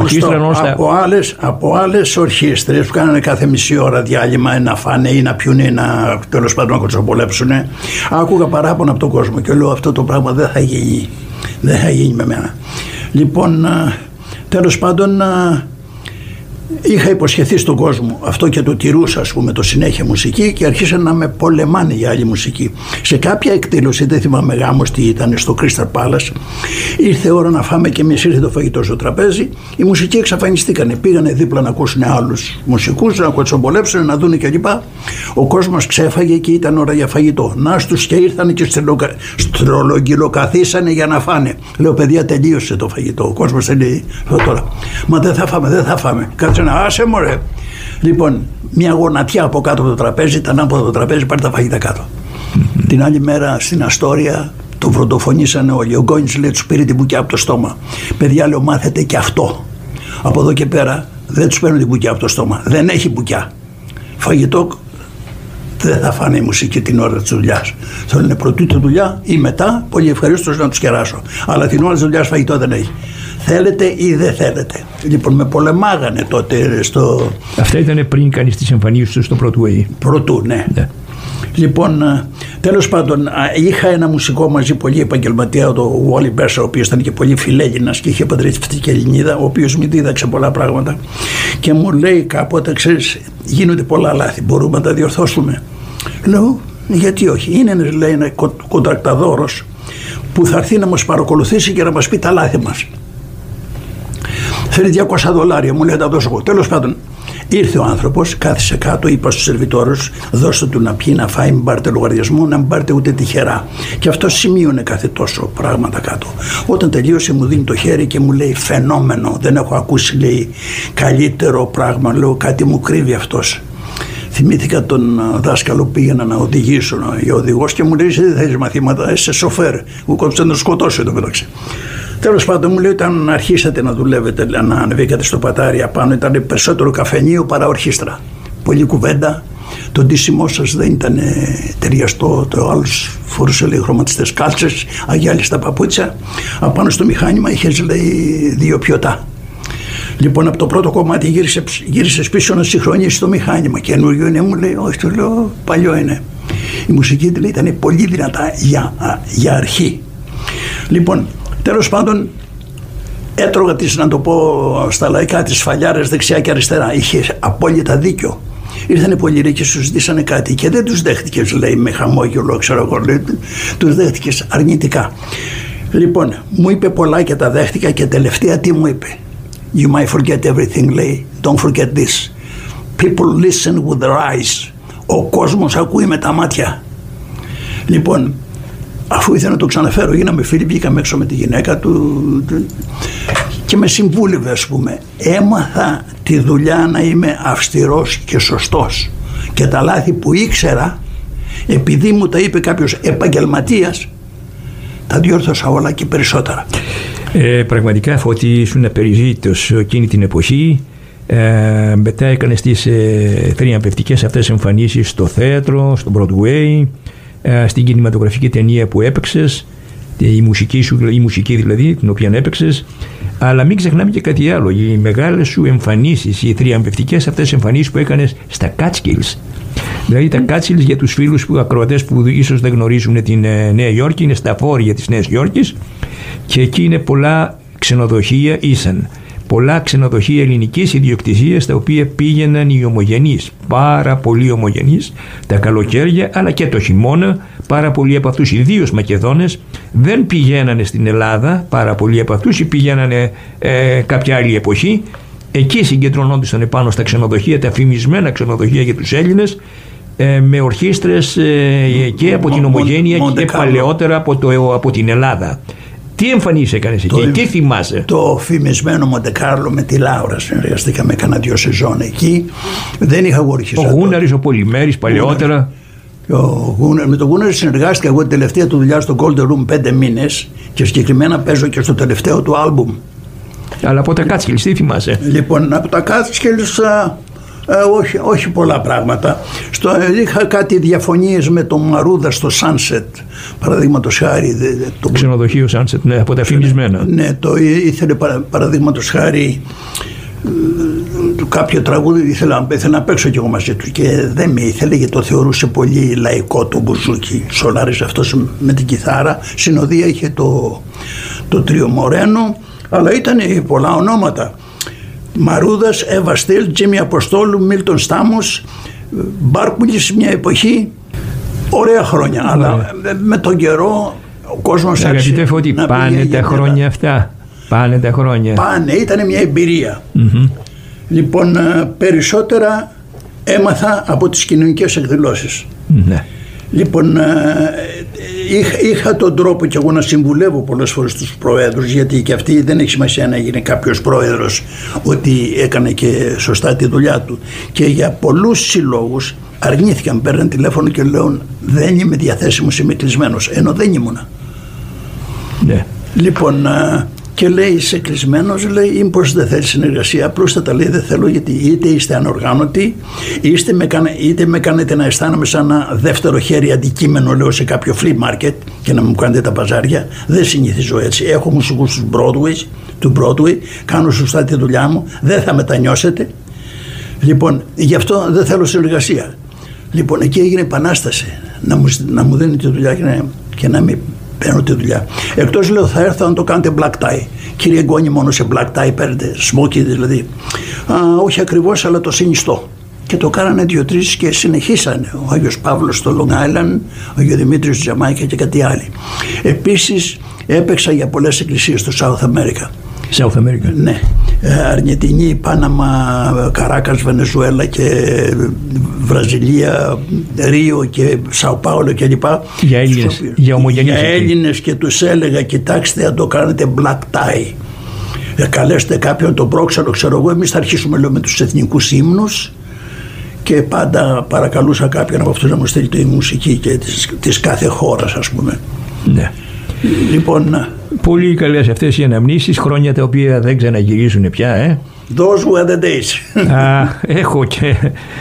Από άλλες, από άλλες ορχήστρες που κάνανε κάθε μισή ώρα διάλειμμα να φάνε ή να πιούνε ή να, τέλος πάντων, να κοτσομπολέψουνε, άκουγα παράπονα από τον κόσμο και λέω, αυτό το πράγμα δεν θα γίνει. Δεν θα γίνει με μένα. Λοιπόν, τέλος πάντων, είχα υποσχεθεί στον κόσμο αυτό και το τηρούσα, ας πούμε, το συνέχεια μουσική, και αρχίσαν να με πολεμάνε για άλλη μουσική. Σε κάποια εκδήλωση, δεν θυμάμαι γάμος τι ήταν, στο Crystal Palace, ήρθε ώρα να φάμε και εμείς, ήρθε το φαγητό στο τραπέζι. Οι μουσικοί εξαφανιστήκανε. Πήγανε δίπλα να ακούσουν άλλους μουσικούς, να κοτσομπολέψουν, να δουν κλπ. Ο κόσμος ξέφαγε και ήταν ώρα για φαγητό. Να στους και ήρθαν και στρολογγυλοκαθίσανε για να φάνε. Λέω, παιδιά, τελείωσε το φαγητό. Ο κόσμος θέλει τώρα. Μα δεν θα φάμε, δεν θα φάμε. Κάτσε να, άσε μωρέ. Λοιπόν, μια γονατιά από κάτω από το τραπέζι, ήταν από το τραπέζι, πάρει τα φαγητά κάτω. Mm-hmm. Την άλλη μέρα στην Αστόρια το βροντοφωνήσανε όλοι. Ο Γκόνης λέει, τους πήρε την μπουκιά από το στόμα. Παιδιά, λέω, μάθετε και αυτό. Από εδώ και πέρα δεν τους παίρνουν την μπουκιά από το στόμα. Δεν έχει μπουκιά. Φαγητό δεν θα φάνε η μουσική την ώρα της δουλειάς. Θέλουν πρωτού τη δουλειά ή μετά, πολύ ευχαρίστως να τους κεράσω. Αλλά την ώρα της δουλειάς φαγητό δεν έχει. Θέλετε ή δεν θέλετε. Λοιπόν, με πολεμάγανε τότε στο... Αυτά ήταν πριν κάνεις τις εμφανίσεις σου στο Broadway. Πρωτού, ναι. ναι. Λοιπόν, τέλος πάντων, είχα ένα μουσικό μαζί πολύ επαγγελματία, το Wally Berser, ο οποίος ήταν και πολύ φιλέλληνας και είχε παντρευτεί και Ελληνίδα, ο οποίος μου δίδαξε πολλά πράγματα και μου λέει κάποτε, ξέρεις, γίνονται πολλά λάθη, μπορούμε να τα διορθώσουμε? Λέω, γιατί όχι? Είναι, λέει, ένα κοντρακταδόρος που θα έρθει να μας παρακολουθήσει και να μας πει τα λάθη μας. Θέλει διακόσια δολάρια, μου λέει, τα δώσω εγώ. Τέλος πάντων, Ήρθε ο άνθρωπος, κάθισε κάτω, είπα στους σερβιτόρους, δώστε του να πιει, να φάει, μην πάρετε λογαριασμό, να μην πάρετε ούτε τυχερά. Και αυτό σημείωνε κάθε τόσο πράγματα κάτω. Όταν τελείωσε μου δίνει το χέρι και μου λέει φαινόμενο, δεν έχω ακούσει, λέει, καλύτερο πράγμα, λέω κάτι μου κρύβει αυτός. Θυμήθηκα τον δάσκαλο που πήγαινα να οδηγήσω, ο οδηγός, και μου λέει εσύ δεν θέλεις μαθήματα, είσαι σοφέρ, μου κόψε να το σκοτώσω εδώ μεταξύ. Τέλος πάντων μου λέει όταν αρχίσατε να δουλεύετε, να ανεβήκατε στο πατάρι απάνω, ήταν περισσότερο καφενείο παρά ορχήστρα. Πολλή κουβέντα, το ντύσιμό σας δεν ήταν ταιριαστό, το άλλος φορούσε λέει χρωματιστές κάλτσες, αγιάλιστα παπούτσια, απάνω στο μηχάνημα είχες λέει δύο πιωτά. Λοιπόν, από το πρώτο κομμάτι γύρισε, γύρισες πίσω να συγχρονίσεις το μηχάνημα. Καινούριο είναι, μου λέει, όχι, του λέω, παλιό είναι. Η μουσική του ήταν πολύ δυνατά για, για αρχή. Λοιπόν, τέλος πάντων, έτρωγα τις, να το πω στα λαϊκά, τις φαλιάρες δεξιά και αριστερά. Είχε απόλυτα δίκιο. Ήρθανε πολλοί ρε και σου ζητήσανε κάτι και δεν τους δέχτηκες, λέει, με χαμόγελο, ξέρω εγώ, λέει, τους δέχτηκες αρνητικά. Λοιπόν, μου είπε πολλά και τα δέχτηκα και τελευταία τι μου είπε. You might forget everything, λέει. Don't forget this. People listen with their eyes. Ο κόσμος ακούει με τα μάτια. Λοιπόν, αφού ήθελα να το ξαναφέρω, γίναμε φίλοι, βγήκαμε έξω με τη γυναίκα του και με συμβούλευε, ας πούμε. Έμαθα τη δουλειά να είμαι αυστηρός και σωστός. Και τα λάθη που ήξερα, επειδή μου τα είπε κάποιος επαγγελματίας, τα διόρθωσα όλα και περισσότερα. Ε, πραγματικά, Φώτη, ήσουν απεριζήτητος εκείνη την εποχή. Ε, μετά έκανες τις ε, θριαμβευτικές αυτές εμφανίσεις στο θέατρο, στο Broadway, ε, στην κινηματογραφική ταινία που έπαιξες, η μουσική σου, η μουσική δηλαδή την οποία έπαιξες. Αλλά μην ξεχνάμε και κάτι άλλο, οι μεγάλες σου εμφανίσεις, οι θριαμβευτικές αυτές εμφανίσεις που έκανες στα Catskills. Δηλαδή τα Catskills, για τους φίλους που ακροατές που ίσως δεν γνωρίζουν την ε, Νέα Υόρκη, είναι στα βόρεια της Νέας Υόρκης και εκεί είναι πολλά ξενοδοχεία ήσαν. Πολλά ξενοδοχεία ελληνικής ιδιοκτησίας τα οποία πήγαιναν οι ομογενείς, πάρα πολλοί ομογενείς τα καλοκαίρια αλλά και το χειμώνα. Πάρα πολλοί από αυτούς, ιδίως Μακεδόνες, δεν πηγαίνανε στην Ελλάδα, πάρα πολλοί από αυτούς ή πηγαίνανε ε, κάποια άλλη εποχή. Εκεί συγκεντρωνόντουσαν πάνω στα ξενοδοχεία, τα φημισμένα ξενοδοχεία για τους Έλληνες, ε, με ορχήστρες ε, και από την Ομογένεια και παλαιότερα από, το, από την Ελλάδα. Τι εμφανίσεις έκανες εκεί, τι θυμάσαι? Το φημισμένο Μοντεκάρλο με τη Λάουρα συνεργαστήκαμε κάνα δύο σεζόν εκεί. Δεν είχα ορχήστρα. Ο Γούναρης, ο Πολυμέρης παλαιότερα. Ο Γούναρ, με τον Γούναρη συνεργάστηκα εγώ την τελευταία του δουλειά στο Golden Room πέντε μήνες και συγκεκριμένα παίζω και στο τελευταίο του άλμπουμ. Αλλά από τα Catskills τι θυμάσαι? Λοιπόν, από τα Catskills ε, όχι, όχι πολλά πράγματα. Στο, είχα κάτι διαφωνίες με τον Μαρούδα στο Sunset, παραδείγματος χάρη. Το ξενοδοχείο Sunset, ναι, από τα φημισμένα. Ναι, το ήθελε παρα, παραδείγματος χάρη κάποιο τραγούδι, ήθελα, ήθελα να παίξω κι εγώ μαζί του και δεν με ήθελε γιατί το θεωρούσε πολύ λαϊκό το μπουζούκι. Σολάρισε αυτός με την κιθάρα, συνοδεία είχε το, το τρίο Μορένο, αλλά ήταν πολλά ονόματα. Μαρούδας, Εύα Στυλ, Τζίμι Αποστόλου, Μίλτον Στάμος, Μπάρκουλης μια εποχή, ωραία χρόνια, ναι. Αλλά με τον καιρό ο κόσμος άρχισε ότι να πάνε τα χρόνια αυτά. Πάνε τα χρόνια. Πάνε, ήταν μια εμπειρία. Mm-hmm. Λοιπόν, περισσότερα έμαθα από τις κοινωνικές εκδηλώσεις. Mm-hmm. Λοιπόν, είχα, είχα τον τρόπο κι εγώ να συμβουλεύω πολλές φορές τους προέδρους, γιατί και αυτή δεν έχει σημασία να γίνει κάποιος πρόεδρος ότι έκανε και σωστά τη δουλειά του. Και για πολλούς συλλόγους αρνήθηκαν, παίρναν τηλέφωνο και λέω δεν είμαι διαθέσιμος, είμαι κλεισμένος, ενώ δεν ήμουνα. Ναι. Λοιπόν, και λέει είσαι κλεισμένος, λέει, ή πως δεν θέλει συνεργασία? Απλούστατα λέει δεν θέλω, γιατί είτε είστε ανοργάνωτοι, είτε με, κάνε, είτε με κάνετε να αισθάνομαι σαν ένα δεύτερο χέρι αντικείμενο, λέω, σε κάποιο flea market και να μου κάνετε τα παζάρια. Δεν συνηθίζω έτσι. Έχω μουσικούς του Broadway, του Broadway, κάνω σωστά τη δουλειά μου, δεν θα μετανιώσετε. Λοιπόν, γι' αυτό δεν θέλω συνεργασία. Λοιπόν, εκεί έγινε επανάσταση. Να μου, να μου δίνει τη δουλειά και να, και να μην παίρνω τη δουλειά. Εκτός λέω θα έρθω να το κάνετε black tie. Κύριε Γκόνη, μόνο σε black tie παίρνετε, smoky δηλαδή. Α, όχι ακριβώς, αλλά το συνιστώ. Και το κάνανε δύο-τρεις και συνεχίσανε. Ο Άγιος Παύλος στο Long Island, ο Άγιος Δημήτριος στη Τζαμάικα και κάτι άλλοι. Επίσης έπαιξα για πολλές εκκλησίες στο South America. South America. Ναι. Αργεντινή, Πάναμα, Καράκας, Βενεζουέλα και Βραζιλία, Ρίο και Σαο Πάολο κλπ. Για Έλληνες, για ομογενείς. Για Έλληνες, και τους έλεγα, κοιτάξτε, αν το κάνετε black tie, καλέστε κάποιον τον πρόξενο, ξέρω εγώ, εμείς θα αρχίσουμε, λέω, με τους εθνικούς ύμνους, και πάντα παρακαλούσα κάποιον από αυτούς να μου στείλει τη μουσική και της, της κάθε χώρας, ας πούμε. Ναι. Λοιπόν, πολύ καλές αυτές οι αναμνήσεις, χρόνια τα οποία δεν ξαναγυρίζουν πια, ε. Those were the days. Α, έχω και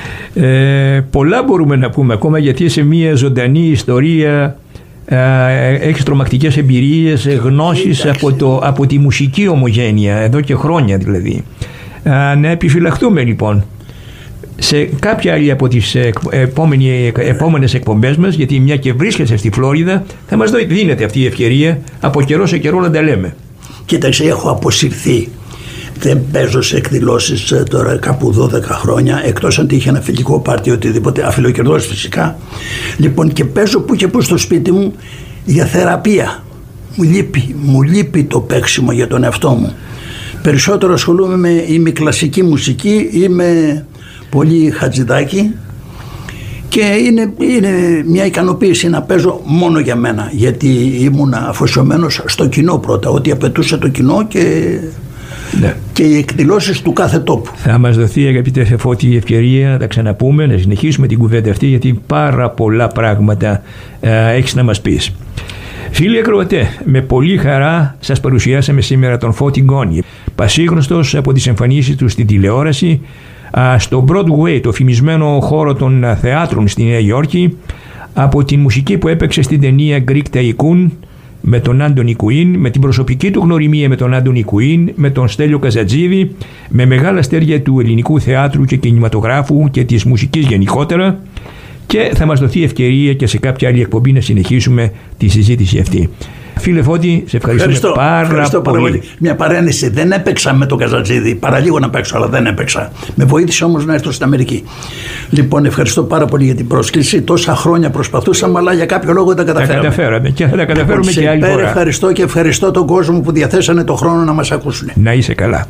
ε, πολλά μπορούμε να πούμε ακόμα, γιατί σε μια ζωντανή ιστορία ε, έχεις τρομακτικές εμπειρίες, γνώσεις από, το, από τη μουσική ομογένεια, εδώ και χρόνια δηλαδή. Α, να επιφυλαχτούμε λοιπόν σε κάποια άλλη από τις επόμενες εκπομπές μας, γιατί μια και βρίσκεσαι στη Φλόριδα, θα μας δίνεται αυτή η ευκαιρία από καιρό σε καιρό να τα λέμε. Κοίταξε, έχω αποσυρθεί. Δεν παίζω σε εκδηλώσεις τώρα κάπου δώδεκα χρόνια, εκτός αν τύχει ένα φιλικό πάρτι, οτιδήποτε, αφιλοκερδός φυσικά. Λοιπόν, και παίζω που και που στο σπίτι μου για θεραπεία. Μου λείπει, μου λείπει το παίξιμο για τον εαυτό μου. Περισσότερο ασχολούμαι με ημικλασική μουσική, είμαι πολύ χατζηδάκι, και είναι, είναι μια ικανοποίηση να παίζω μόνο για μένα, γιατί ήμουν αφοσιωμένος στο κοινό πρώτα, ό,τι απαιτούσε το κοινό και, ναι, και οι εκδηλώσεις του κάθε τόπου. Θα μας δοθεί, αγαπητέ Φώτη, η ευκαιρία να τα ξαναπούμε, να συνεχίσουμε την κουβέντα αυτή, γιατί πάρα πολλά πράγματα ε, έχεις να μας πεις. Φίλοι ακροατέ, με πολύ χαρά σας παρουσιάσαμε σήμερα τον Φώτη Γκόνη, πασίγνωστος από τις εμφανίσεις του στην τηλεόραση, στο Broadway, το φημισμένο χώρο των θεάτρων στη Νέα Υόρκη, από την μουσική που έπαιξε στην ταινία Greek Tycoon με τον Άντονι Κουίν, με την προσωπική του γνωριμία με τον Άντονι Κουίν, με τον Στέλιο Καζατζίδη, με μεγάλα αστέρια του ελληνικού θεάτρου και κινηματογράφου και της μουσικής γενικότερα, και θα μας δοθεί ευκαιρία και σε κάποια άλλη εκπομπή να συνεχίσουμε τη συζήτηση αυτή. Φίλε Φώτη, σε ευχαριστούμε ευχαριστώ, πάρα, ευχαριστώ πολύ. πολύ. Μια παρένθεση, δεν έπαιξα με τον Καζατζίδη, παραλίγο να παίξω, αλλά δεν έπαιξα. Με βοήθησε όμως να έρθω στην Αμερική. Λοιπόν, ευχαριστώ πάρα πολύ για την πρόσκληση. Τόσα χρόνια προσπαθούσαμε, αλλά για κάποιο λόγο τα καταφέραμε. Τα καταφέραμε και θα τα καταφέρουμε λοιπόν, και άλλη φορά. Ευχαριστώ και ευχαριστώ τον κόσμο που διαθέσανε το χρόνο να μας ακούσουν. Να είσαι καλά.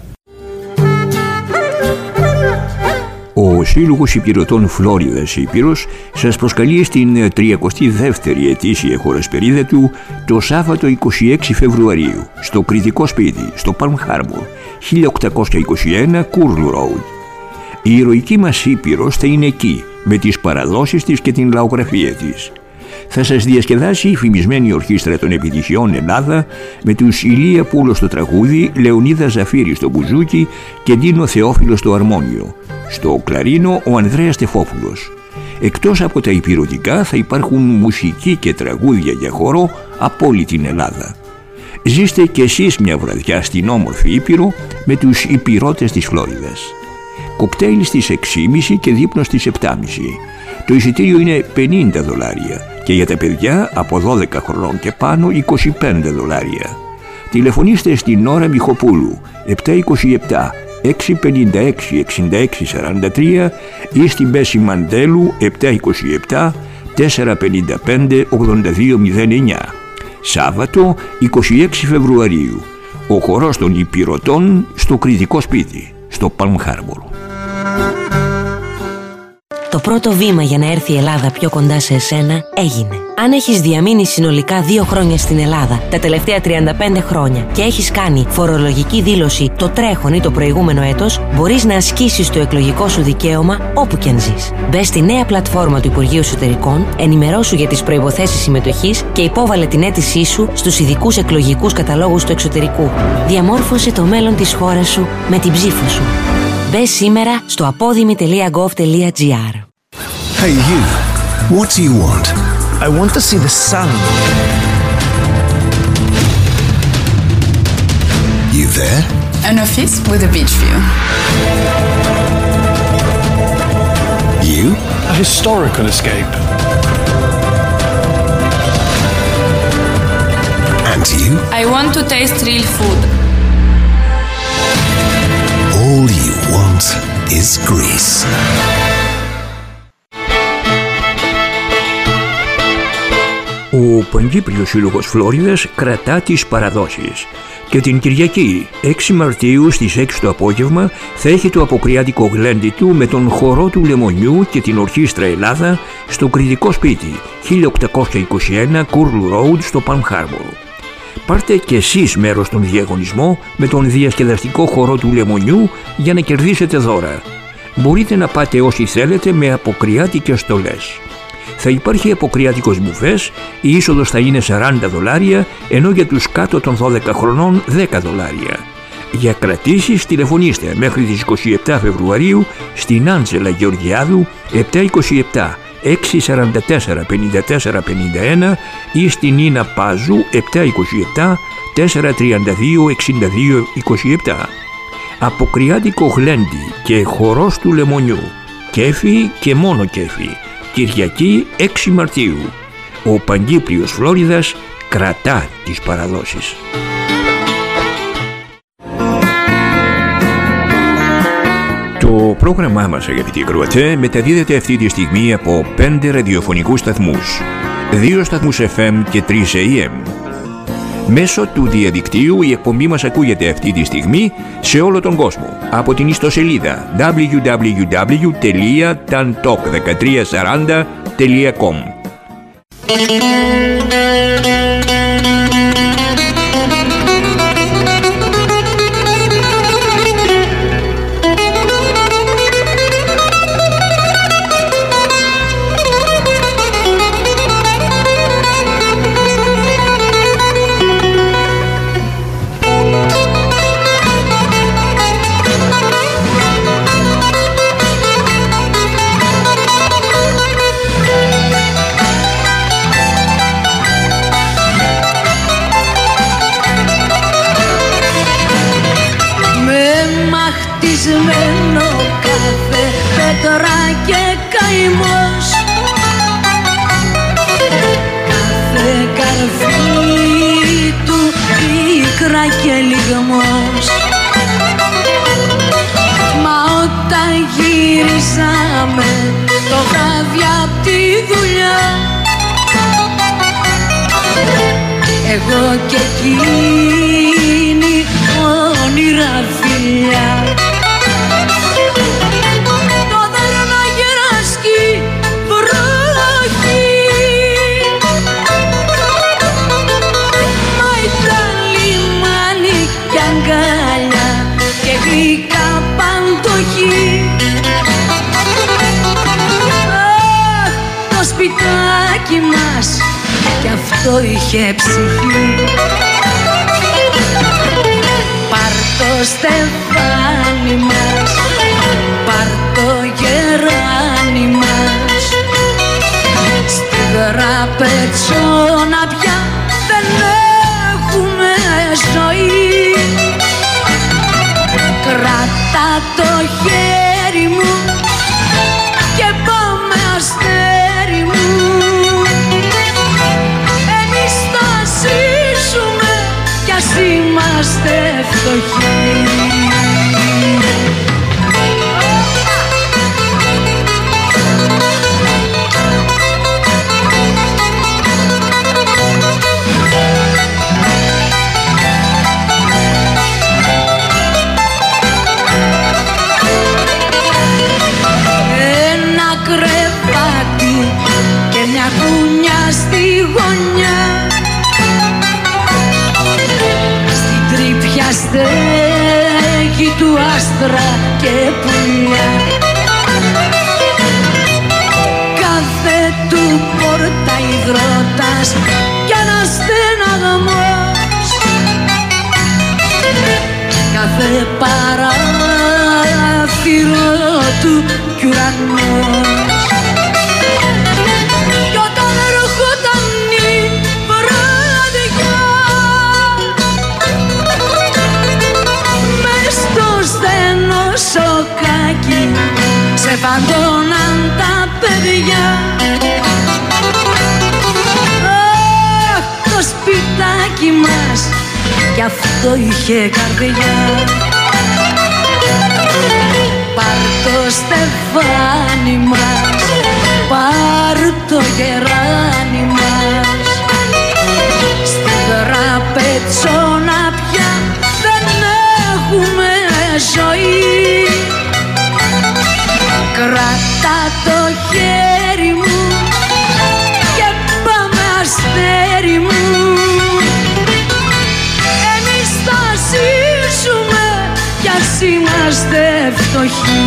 Ο Σύλλογος Υπηρωτών Φλόριδας Ήπειρος σας προσκαλεί στην τριακοστή δεύτερη ετήσια χοροσπερίδα του το Σάββατο είκοσι έξι Φεβρουαρίου στο Κρητικό Σπίτι, στο Palm Harbor, χίλια οκτακόσια είκοσι ένα Courtney Road. Η ηρωική μας Ήπειρος θα είναι εκεί, με τις παραδόσεις της και την λαογραφία της. Θα σας διασκεδάσει η φημισμένη ορχήστρα των επιτυχιών Ελλάδα, με τους Ηλία Πούλο στο τραγούδι, Λεωνίδα Ζαφύρη στο μπουζούκι και Ντίνο Θεόφιλο στο αρμόνιο. Στο κλαρίνο ο Ανδρέας Τεφόπουλος. Εκτός από τα υπηρωτικά θα υπάρχουν μουσική και τραγούδια για χορό από όλη την Ελλάδα. Ζήστε κι εσείς μια βραδιά στην όμορφη Ήπειρο με τους υπηρώτες της Φλόριδας. Κοκτέιλ στις έξι και μισή και δείπνο στις επτά και μισή. Το εισιτήριο είναι πενήντα δολάρια και για τα παιδιά από δώδεκα χρονών και πάνω είκοσι πέντε δολάρια. Τηλεφωνήστε στην Ώρα Μιχοπούλου επτά είκοσι επτά έξι πενήντα έξι εξήντα έξι σαράντα τρία ή στην Μπέση Μαντέλου επτά είκοσι επτά τέσσερα πενήντα πέντε ογδόντα δύο μηδέν εννιά. Σάββατο είκοσι έξι Φεβρουαρίου. Ο χορός των υπηρωτών στο Κρητικό Σπίτι, στο Palm Harbor. Το πρώτο βήμα για να έρθει η Ελλάδα πιο κοντά σε εσένα έγινε. Αν έχεις διαμείνει συνολικά δύο χρόνια στην Ελλάδα τα τελευταία τριάντα πέντε χρόνια και έχεις κάνει φορολογική δήλωση το τρέχον ή το προηγούμενο έτος, μπορείς να ασκήσεις το εκλογικό σου δικαίωμα όπου και αν ζεις. Μπες στη νέα πλατφόρμα του Υπουργείου Εσωτερικών, ενημερώσου για τις προϋποθέσεις συμμετοχής και υπόβαλε την αίτησή σου στους ειδικούς εκλογικούς καταλόγους του εξωτερικού. Διαμόρφωσε το μέλλον της χώρας σου με την ψήφο σου. Μπες σήμερα στο απόδημη τελεία γκοβ τελεία τζι άρ. Hey you, what do you want? I want to see the sun. You there? An office with a beach view. You? A historical escape. And you? I want to taste real food. All you want is Greece. Ο Παγκύπριος Σύλλογος Φλόριδας κρατά τις παραδόσεις. Και την Κυριακή, έξι Μαρτίου στις έξι το απόγευμα, θα έχει το αποκριάτικο γλέντι του με τον χορό του Λεμονιού και την Ορχήστρα Ελλάδα στο Κρητικό Σπίτι, χίλια οκτακόσια είκοσι ένα Curlew Road στο Palm Harbor. Πάρτε και εσείς μέρος στον διαγωνισμό με τον διασκεδαστικό χορό του Λεμονιού για να κερδίσετε δώρα. Μπορείτε να πάτε όσοι θέλετε με αποκριάτικες στολές. Θα υπάρχει αποκριάτικος μπουφές, η είσοδος θα είναι σαράντα δολάρια, ενώ για τους κάτω των δώδεκα χρονών δέκα δολάρια. Για κρατήσεις τηλεφωνήστε μέχρι τις είκοσι επτά Φεβρουαρίου στην Άντζελα Γεωργιάδου επτακόσια είκοσι επτά έξι σαράντα τέσσερα πενήντα τέσσερα πενήντα ένα ή στην Νίνα Πάζου επτακόσια είκοσι επτά τετρακόσια τριάντα δύο εξήντα δύο είκοσι επτά. Αποκριάτικο γλέντι και χορός του Λεμονιού. Κέφι και μόνο κέφι. Κυριακή έξι Μαρτίου. Ο Παγκύπριος Φλόριδας κρατά τις παραδόσεις. Το πρόγραμμά μας, αγαπητοί ακροατές, μεταδίδεται αυτή τη στιγμή από πέντε ραδιοφωνικούς σταθμούς, δύο σταθμούς εφ εμ και τρεις έι εμ. Μέσω του διαδικτύου η εκπομπή μας ακούγεται αυτή τη στιγμή σε όλο τον κόσμο από την ιστοσελίδα double-u double-u double-u τελεία tantalk δεκατρία σαράντα τελεία com. Κάθε πέτρα και καημός, κάθε καρφί του πίκρα και λιγμός. Μα όταν γύρισαμε το βράδυ απ' τη δουλειά, εγώ και εκείνη όνειρα φιλιά, σπιτάκι μας κι αυτό είχε ψυχή. Πάρ' το στεφάνι μας, πάρ' το γεράνι μας, στη γραπετσόνα πια δεν έχουμε ζωή. Κράτα το χέρι μου και πάμε αστέρι μου, εμείς θα ζήσουμε κι ας είμαστε φτωχοί. Κούνια στη γωνιά, στην τρύπια στέγη του άστρα και πουλιά. Κάθε του πόρτα υδρότας κι ένας στεναγμός, κάθε παράθυρο του κι ουρανός. Σοκάκι σε φαντώναν τα παιδιά. Αχ, το σπιτάκι μας κι αυτό είχε καρδιά. Πάρ' το στεφάνι μας, πάρ' το γεράνι μας, φτωχοί.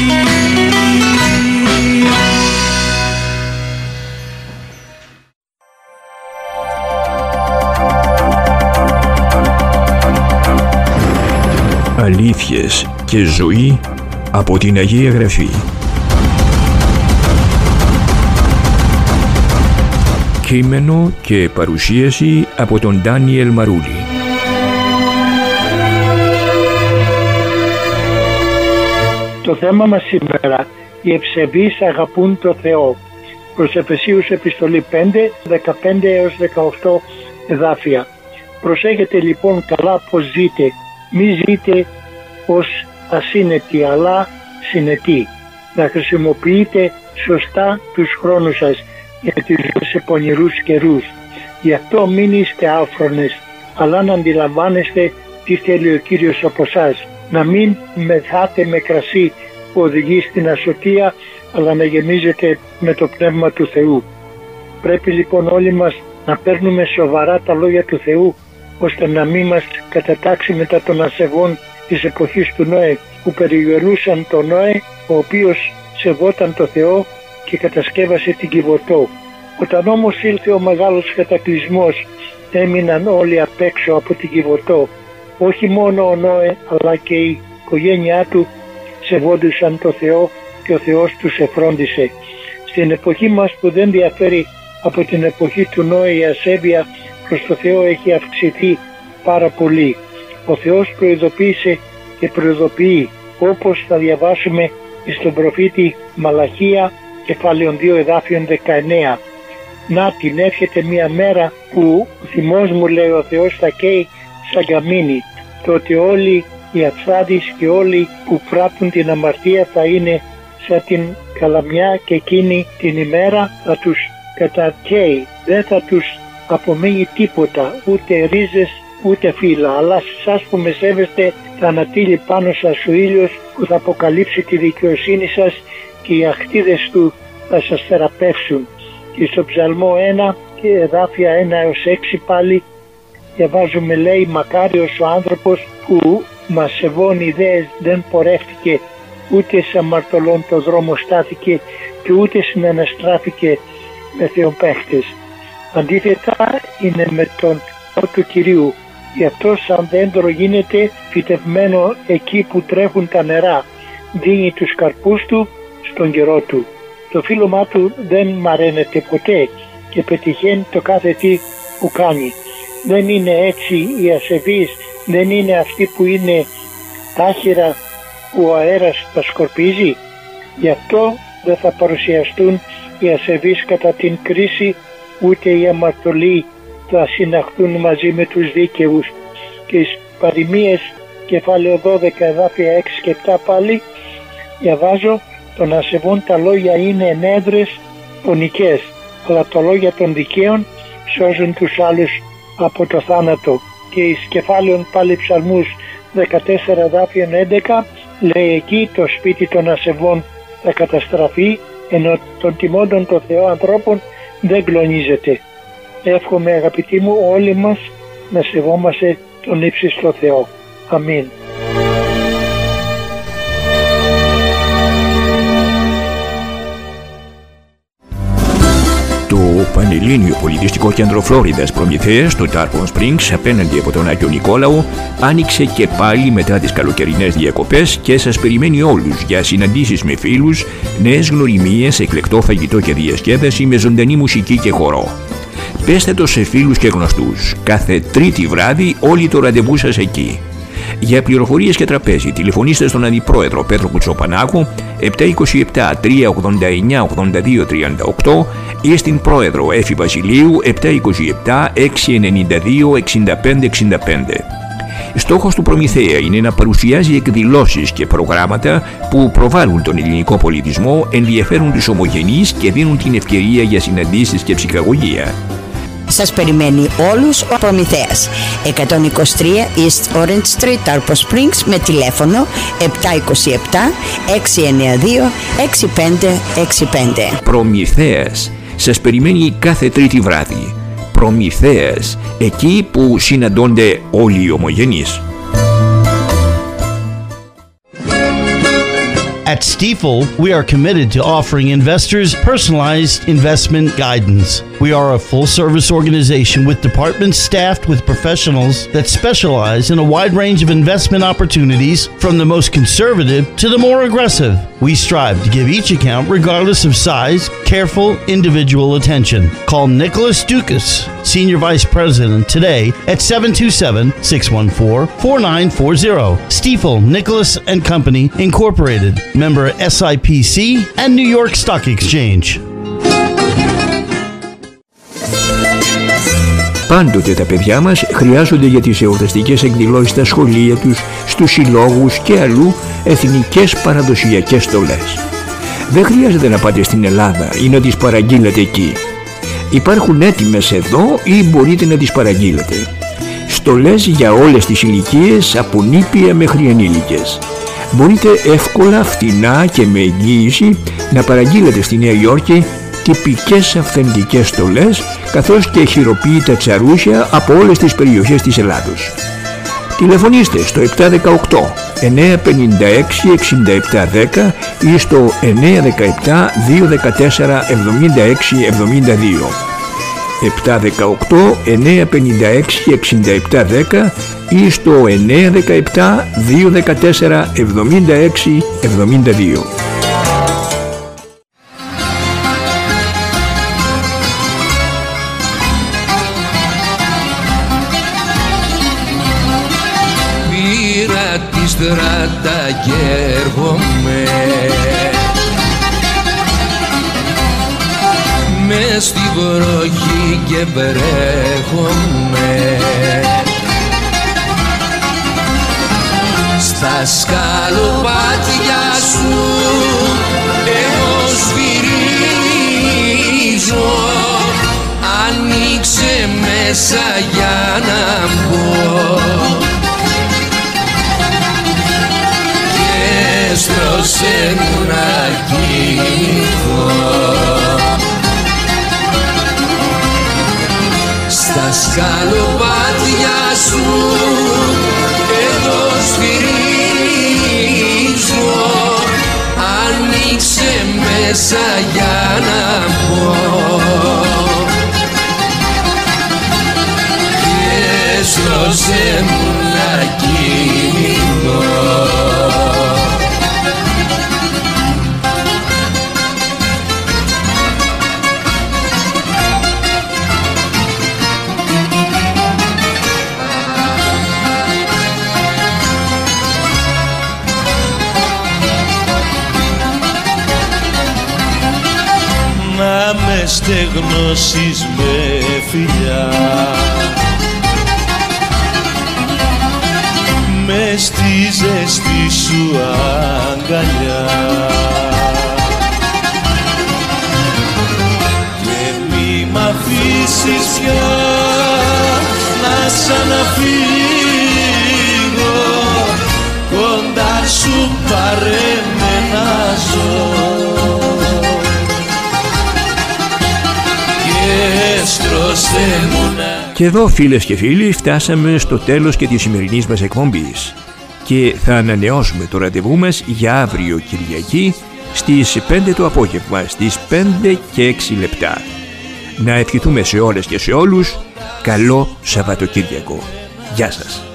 Αλήθειες και ζωή από την Αγία Γραφή. Κείμενο και παρουσίαση από τον Ντάνιελ Μαρούλη. Το θέμα μας σήμερα, οι ευσεβείς αγαπούν το Θεό. Προς Εφεσίους επιστολή πέντε, δεκαπέντε έως δεκαοκτώ εδάφια. Προσέχετε λοιπόν καλά πως ζείτε. Μη ζείτε ως ασύνετοι, αλλά συνετοί. Να χρησιμοποιείτε σωστά τους χρόνους σας, γιατί ζείτε σε πονηρούς καιρούς. Γι' αυτό μην είστε άφρονες, αλλά να αντιλαμβάνεστε τι θέλει ο Κύριος από εσάς. Να μην μεθάτε με κρασί που οδηγεί στην ασωτεία, αλλά να γεμίζετε με το Πνεύμα του Θεού. Πρέπει λοιπόν όλοι μας να παίρνουμε σοβαρά τα λόγια του Θεού, ώστε να μην μας κατατάξει μετά των ασεβών της εποχής του Νόε, που περιγελούσαν τον Νόε, ο οποίος σεβόταν το Θεό και κατασκεύασε την Κιβωτό. Όταν όμως ήλθε ο μεγάλος κατακλυσμός, έμειναν όλοι απ' έξω από την Κιβωτό. Όχι μόνο ο Νόε, αλλά και η οικογένειά του σεβόντουσαν το Θεό και ο Θεός τους εφρόντισε. Στην εποχή μας, που δεν διαφέρει από την εποχή του Νόε, η ασέβεια προς το Θεό έχει αυξηθεί πάρα πολύ. Ο Θεός προειδοποίησε και προειδοποιεί, όπως θα διαβάσουμε στον προφήτη Μαλαχία, κεφάλαιο δύο εδάφιον δεκαεννέα. Να την έρχεται μια μέρα που ο θυμός μου, λέει ο Θεός, θα καίει σαν καμίνι. Τότε όλοι οι αυθάδεις και όλοι που πράττουν την αμαρτία θα είναι σαν την καλαμιά, και εκείνη την ημέρα θα τους κατακαίει. Δεν θα τους απομείνει τίποτα, ούτε ρίζες ούτε φύλλα, αλλά σε εσάς που με σέβεστε θα ανατείλει πάνω σας ο ήλιος, που θα αποκαλύψει τη δικαιοσύνη σας, και οι αχτίδες του θα σας θεραπεύσουν. Και στο Ψαλμό ένα και εδάφια ένα έως έξι πάλι διαβάζουμε, λέει, μακάριος ο άνθρωπος που μας σεβών ιδέες δεν πορεύτηκε, ούτε σε αμαρτωλών το δρόμο στάθηκε, και ούτε συναναστράφηκε με θεοπαίχτες. Αντίθετα είναι με τον Θεό του Κυρίου. Γι' αυτό σαν δέντρο γίνεται φυτευμένο εκεί που τρέχουν τα νερά, δίνει τους καρπούς του στον καιρό του. Το φύλλωμά του δεν μαραίνεται ποτέ και πετυχαίνει το κάθε τι που κάνει. Δεν είναι έτσι οι ασεβείς, δεν είναι αυτοί που είναι τάχυρα που ο αέρας τα σκορπίζει. Γι' αυτό δεν θα παρουσιαστούν οι ασεβείς κατά την κρίση, ούτε οι αμαρτωλοί θα συναχθούν μαζί με τους δίκαιους. Και εις Παροιμίες κεφάλαιο δώδεκα εδάφια έξι και επτά πάλι διαβάζω, των ασεβών τα λόγια είναι ενέδρες πονικές, αλλά τα λόγια των δικαίων σώζουν τους άλλους από το θάνατο. Και εις κεφάλαιον πάλι Ψαλμούς δεκατέσσερα εδάφιον έντεκα λέει, εκεί το σπίτι των ασεβών θα καταστραφεί, ενώ των τιμώντων των Θεό ανθρώπων δεν κλονίζεται. Εύχομαι, αγαπητοί μου, όλοι μας να σεβόμαστε τον ύψιστο Θεό. Αμήν. Το Πανελλήνιο Πολιτιστικό Κέντρο Φλόριδας Προμηθέας στο Tarpon Springs, απέναντι από τον Άγιο Νικόλαο, άνοιξε και πάλι μετά τις καλοκαιρινές διακοπές και σας περιμένει όλους για συναντήσεις με φίλους, νέες γνωριμίες, εκλεκτό φαγητό και διασκέδαση με ζωντανή μουσική και χορό. Πέστε το σε φίλους και γνωστούς. Κάθε Τρίτη βράδυ όλοι το ραντεβού σας εκεί. Για πληροφορίες και τραπέζι τηλεφωνήστε στον Αντιπρόεδρο Πέτρο Κουτσοπανάκου επτά είκοσι επτά τριακόσια ογδόντα εννιά ογδόντα δύο τριάντα οκτώ ή στην Πρόεδρο Έφη Βασιλείου επτά είκοσι επτά έξι ενενήντα δύο εξήντα πέντε εξήντα πέντε. Στόχος του Προμηθέα είναι να παρουσιάζει εκδηλώσεις και προγράμματα που προβάλλουν τον ελληνικό πολιτισμό, ενδιαφέρουν τους ομογενείς και δίνουν την ευκαιρία για συναντήσεις και ψυχαγωγία. Σας περιμένει όλους ο Προμηθέας. εκατόν είκοσι τρία East Orange Street, Tarpon Springs, με τηλέφωνο επτά είκοσι επτά έξι εννιά δύο έξι πέντε έξι πέντε. Προμηθέας σας περιμένει κάθε Τρίτη βράδυ. Προμηθέας, εκεί που συναντώνται όλοι οι ομογενείς. At Stifel, we are committed to offering investors personalized investment guidance. We are a full-service organization with departments staffed with professionals that specialize in a wide range of investment opportunities, from the most conservative to the more aggressive. We strive to give each account, regardless of size, careful individual attention. Call Nicholas Dukas, Senior Vice President, today at seven two seven, six one four, four nine four zero. Stifel, Nicholas and Company, Incorporated. Member S I P C and New York Stock Exchange. Πάντοτε τα παιδιά μας χρειάζονται για τις εορταστικές εκδηλώσεις στα σχολεία τους, στους συλλόγους και αλλού εθνικές παραδοσιακές στολές. Δεν χρειάζεται να πάτε στην Ελλάδα ή να τις παραγγείλετε εκεί. Υπάρχουν έτοιμες εδώ ή μπορείτε να τις παραγγείλετε. Στολές για όλες τις ηλικίες, από νήπια μέχρι ενήλικες. Μπορείτε εύκολα, φτηνά και με εγγύηση να παραγγείλετε στη Νέα Υόρκη τυπικές αυθεντικές στολές, καθώς και χειροποίητα τσαρούσια από όλες τις περιοχές της Ελλάδος. Τηλεφωνήστε στο επτά ένα οκτώ, εννιά πέντε έξι, εξήντα επτά δέκα ή στο εννιά ένα επτά, δύο ένα τέσσερα, εβδομήντα έξι εβδομήντα δύο. επτά ένα οκτώ, εννιά πέντε έξι, εξήντα επτά δέκα ή στο εννιά ένα επτά, δύο ένα τέσσερα, εβδομήντα έξι εβδομήντα δύο. Πήρα τη στράτα και έρχομαι μες στη βροχή και βρέχομαι στα σκαλοπάτια σου εγώ σφυρίζω. Ανοίξε μέσα για να μπω και στρώσε μου να κοιμηθώ. Στα σκαλοπάτια σου εδώ σφυρίζω. Ανοίξε μέσα για να μπω και στρώσε μου να κοιμηθώ. Να με στεγνώσεις με φιλιά μες στη ζεστή σου αγκαλιά και μη μ' αφήσεις πια να ξαναφύγω. Κοντά σου πάρε με να ζω Και εδώ, φίλες και φίλοι, φτάσαμε στο τέλος και της σημερινής μας εκπομπής και θα ανανεώσουμε το ραντεβού μας για αύριο Κυριακή στις πέντε το απόγευμα, στις πέντε και έξι λεπτά. Να ευχηθούμε σε όλες και σε όλους καλό Σαββατοκύριακο. Γεια σας.